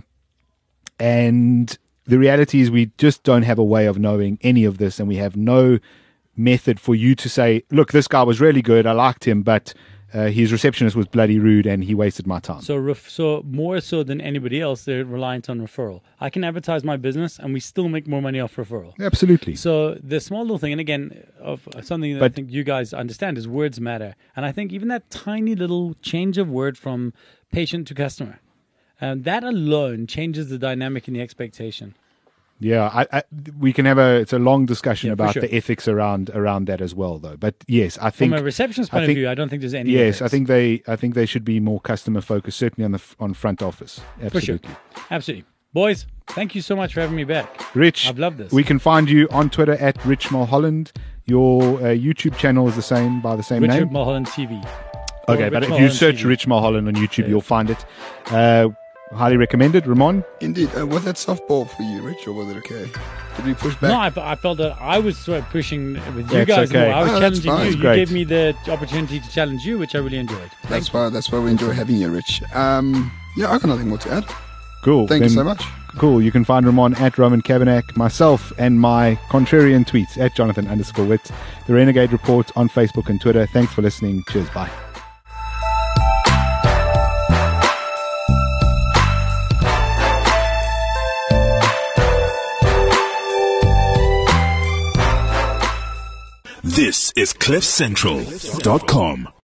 and the reality is we just don't have a way of knowing any of this, and we have no method for you to say, look, this guy was really good, I liked him, but uh, his receptionist was bloody rude and he wasted my time. So, ref- so more so than anybody else, they're reliant on referral. I can advertise my business and we still make more money off referral. Absolutely. So the small little thing, and again, of something that but, I think you guys understand is words matter. And I think even that tiny little change of word from patient to customer, um, that alone changes the dynamic and the expectation. Yeah, I, I, we can have a it's a long discussion yeah, about sure. the ethics around around that as well, though. But yes, I think from a receptionist point I think, of view, I don't think there's any. Yes, ethics. I think they I think they should be more customer focused, certainly on the on front office. Absolutely, for sure. Absolutely, boys. Thank you so much for having me back, Rich. I've loved this. We can find you on Twitter at Rich Mulholland. Your uh, YouTube channel is the same by the same Richard name. Richard Mulholland T V. Okay, or but Rich if Mulholland you search T V. Rich Mulholland on YouTube, yeah. you'll find it. Uh, highly recommended, Ramon. Indeed. Uh, was that softball for you, Rich, or was it okay? Did we push back? No, I, I felt that I was sort of pushing with you That's guys okay. more. I was Oh, that's challenging fine. you. That's You great. gave me the opportunity to challenge you, which I really enjoyed. That's why. That's why we enjoy having you, Rich. Um, yeah, I got nothing more to add. Cool. Thank Then- you so much. Cool. You can find Ramon at Roman Kavanagh, myself, and my contrarian tweets at Jonathan underscore Witt. The Renegade Report on Facebook and Twitter. Thanks for listening. Cheers. Bye. This is cliff central dot com.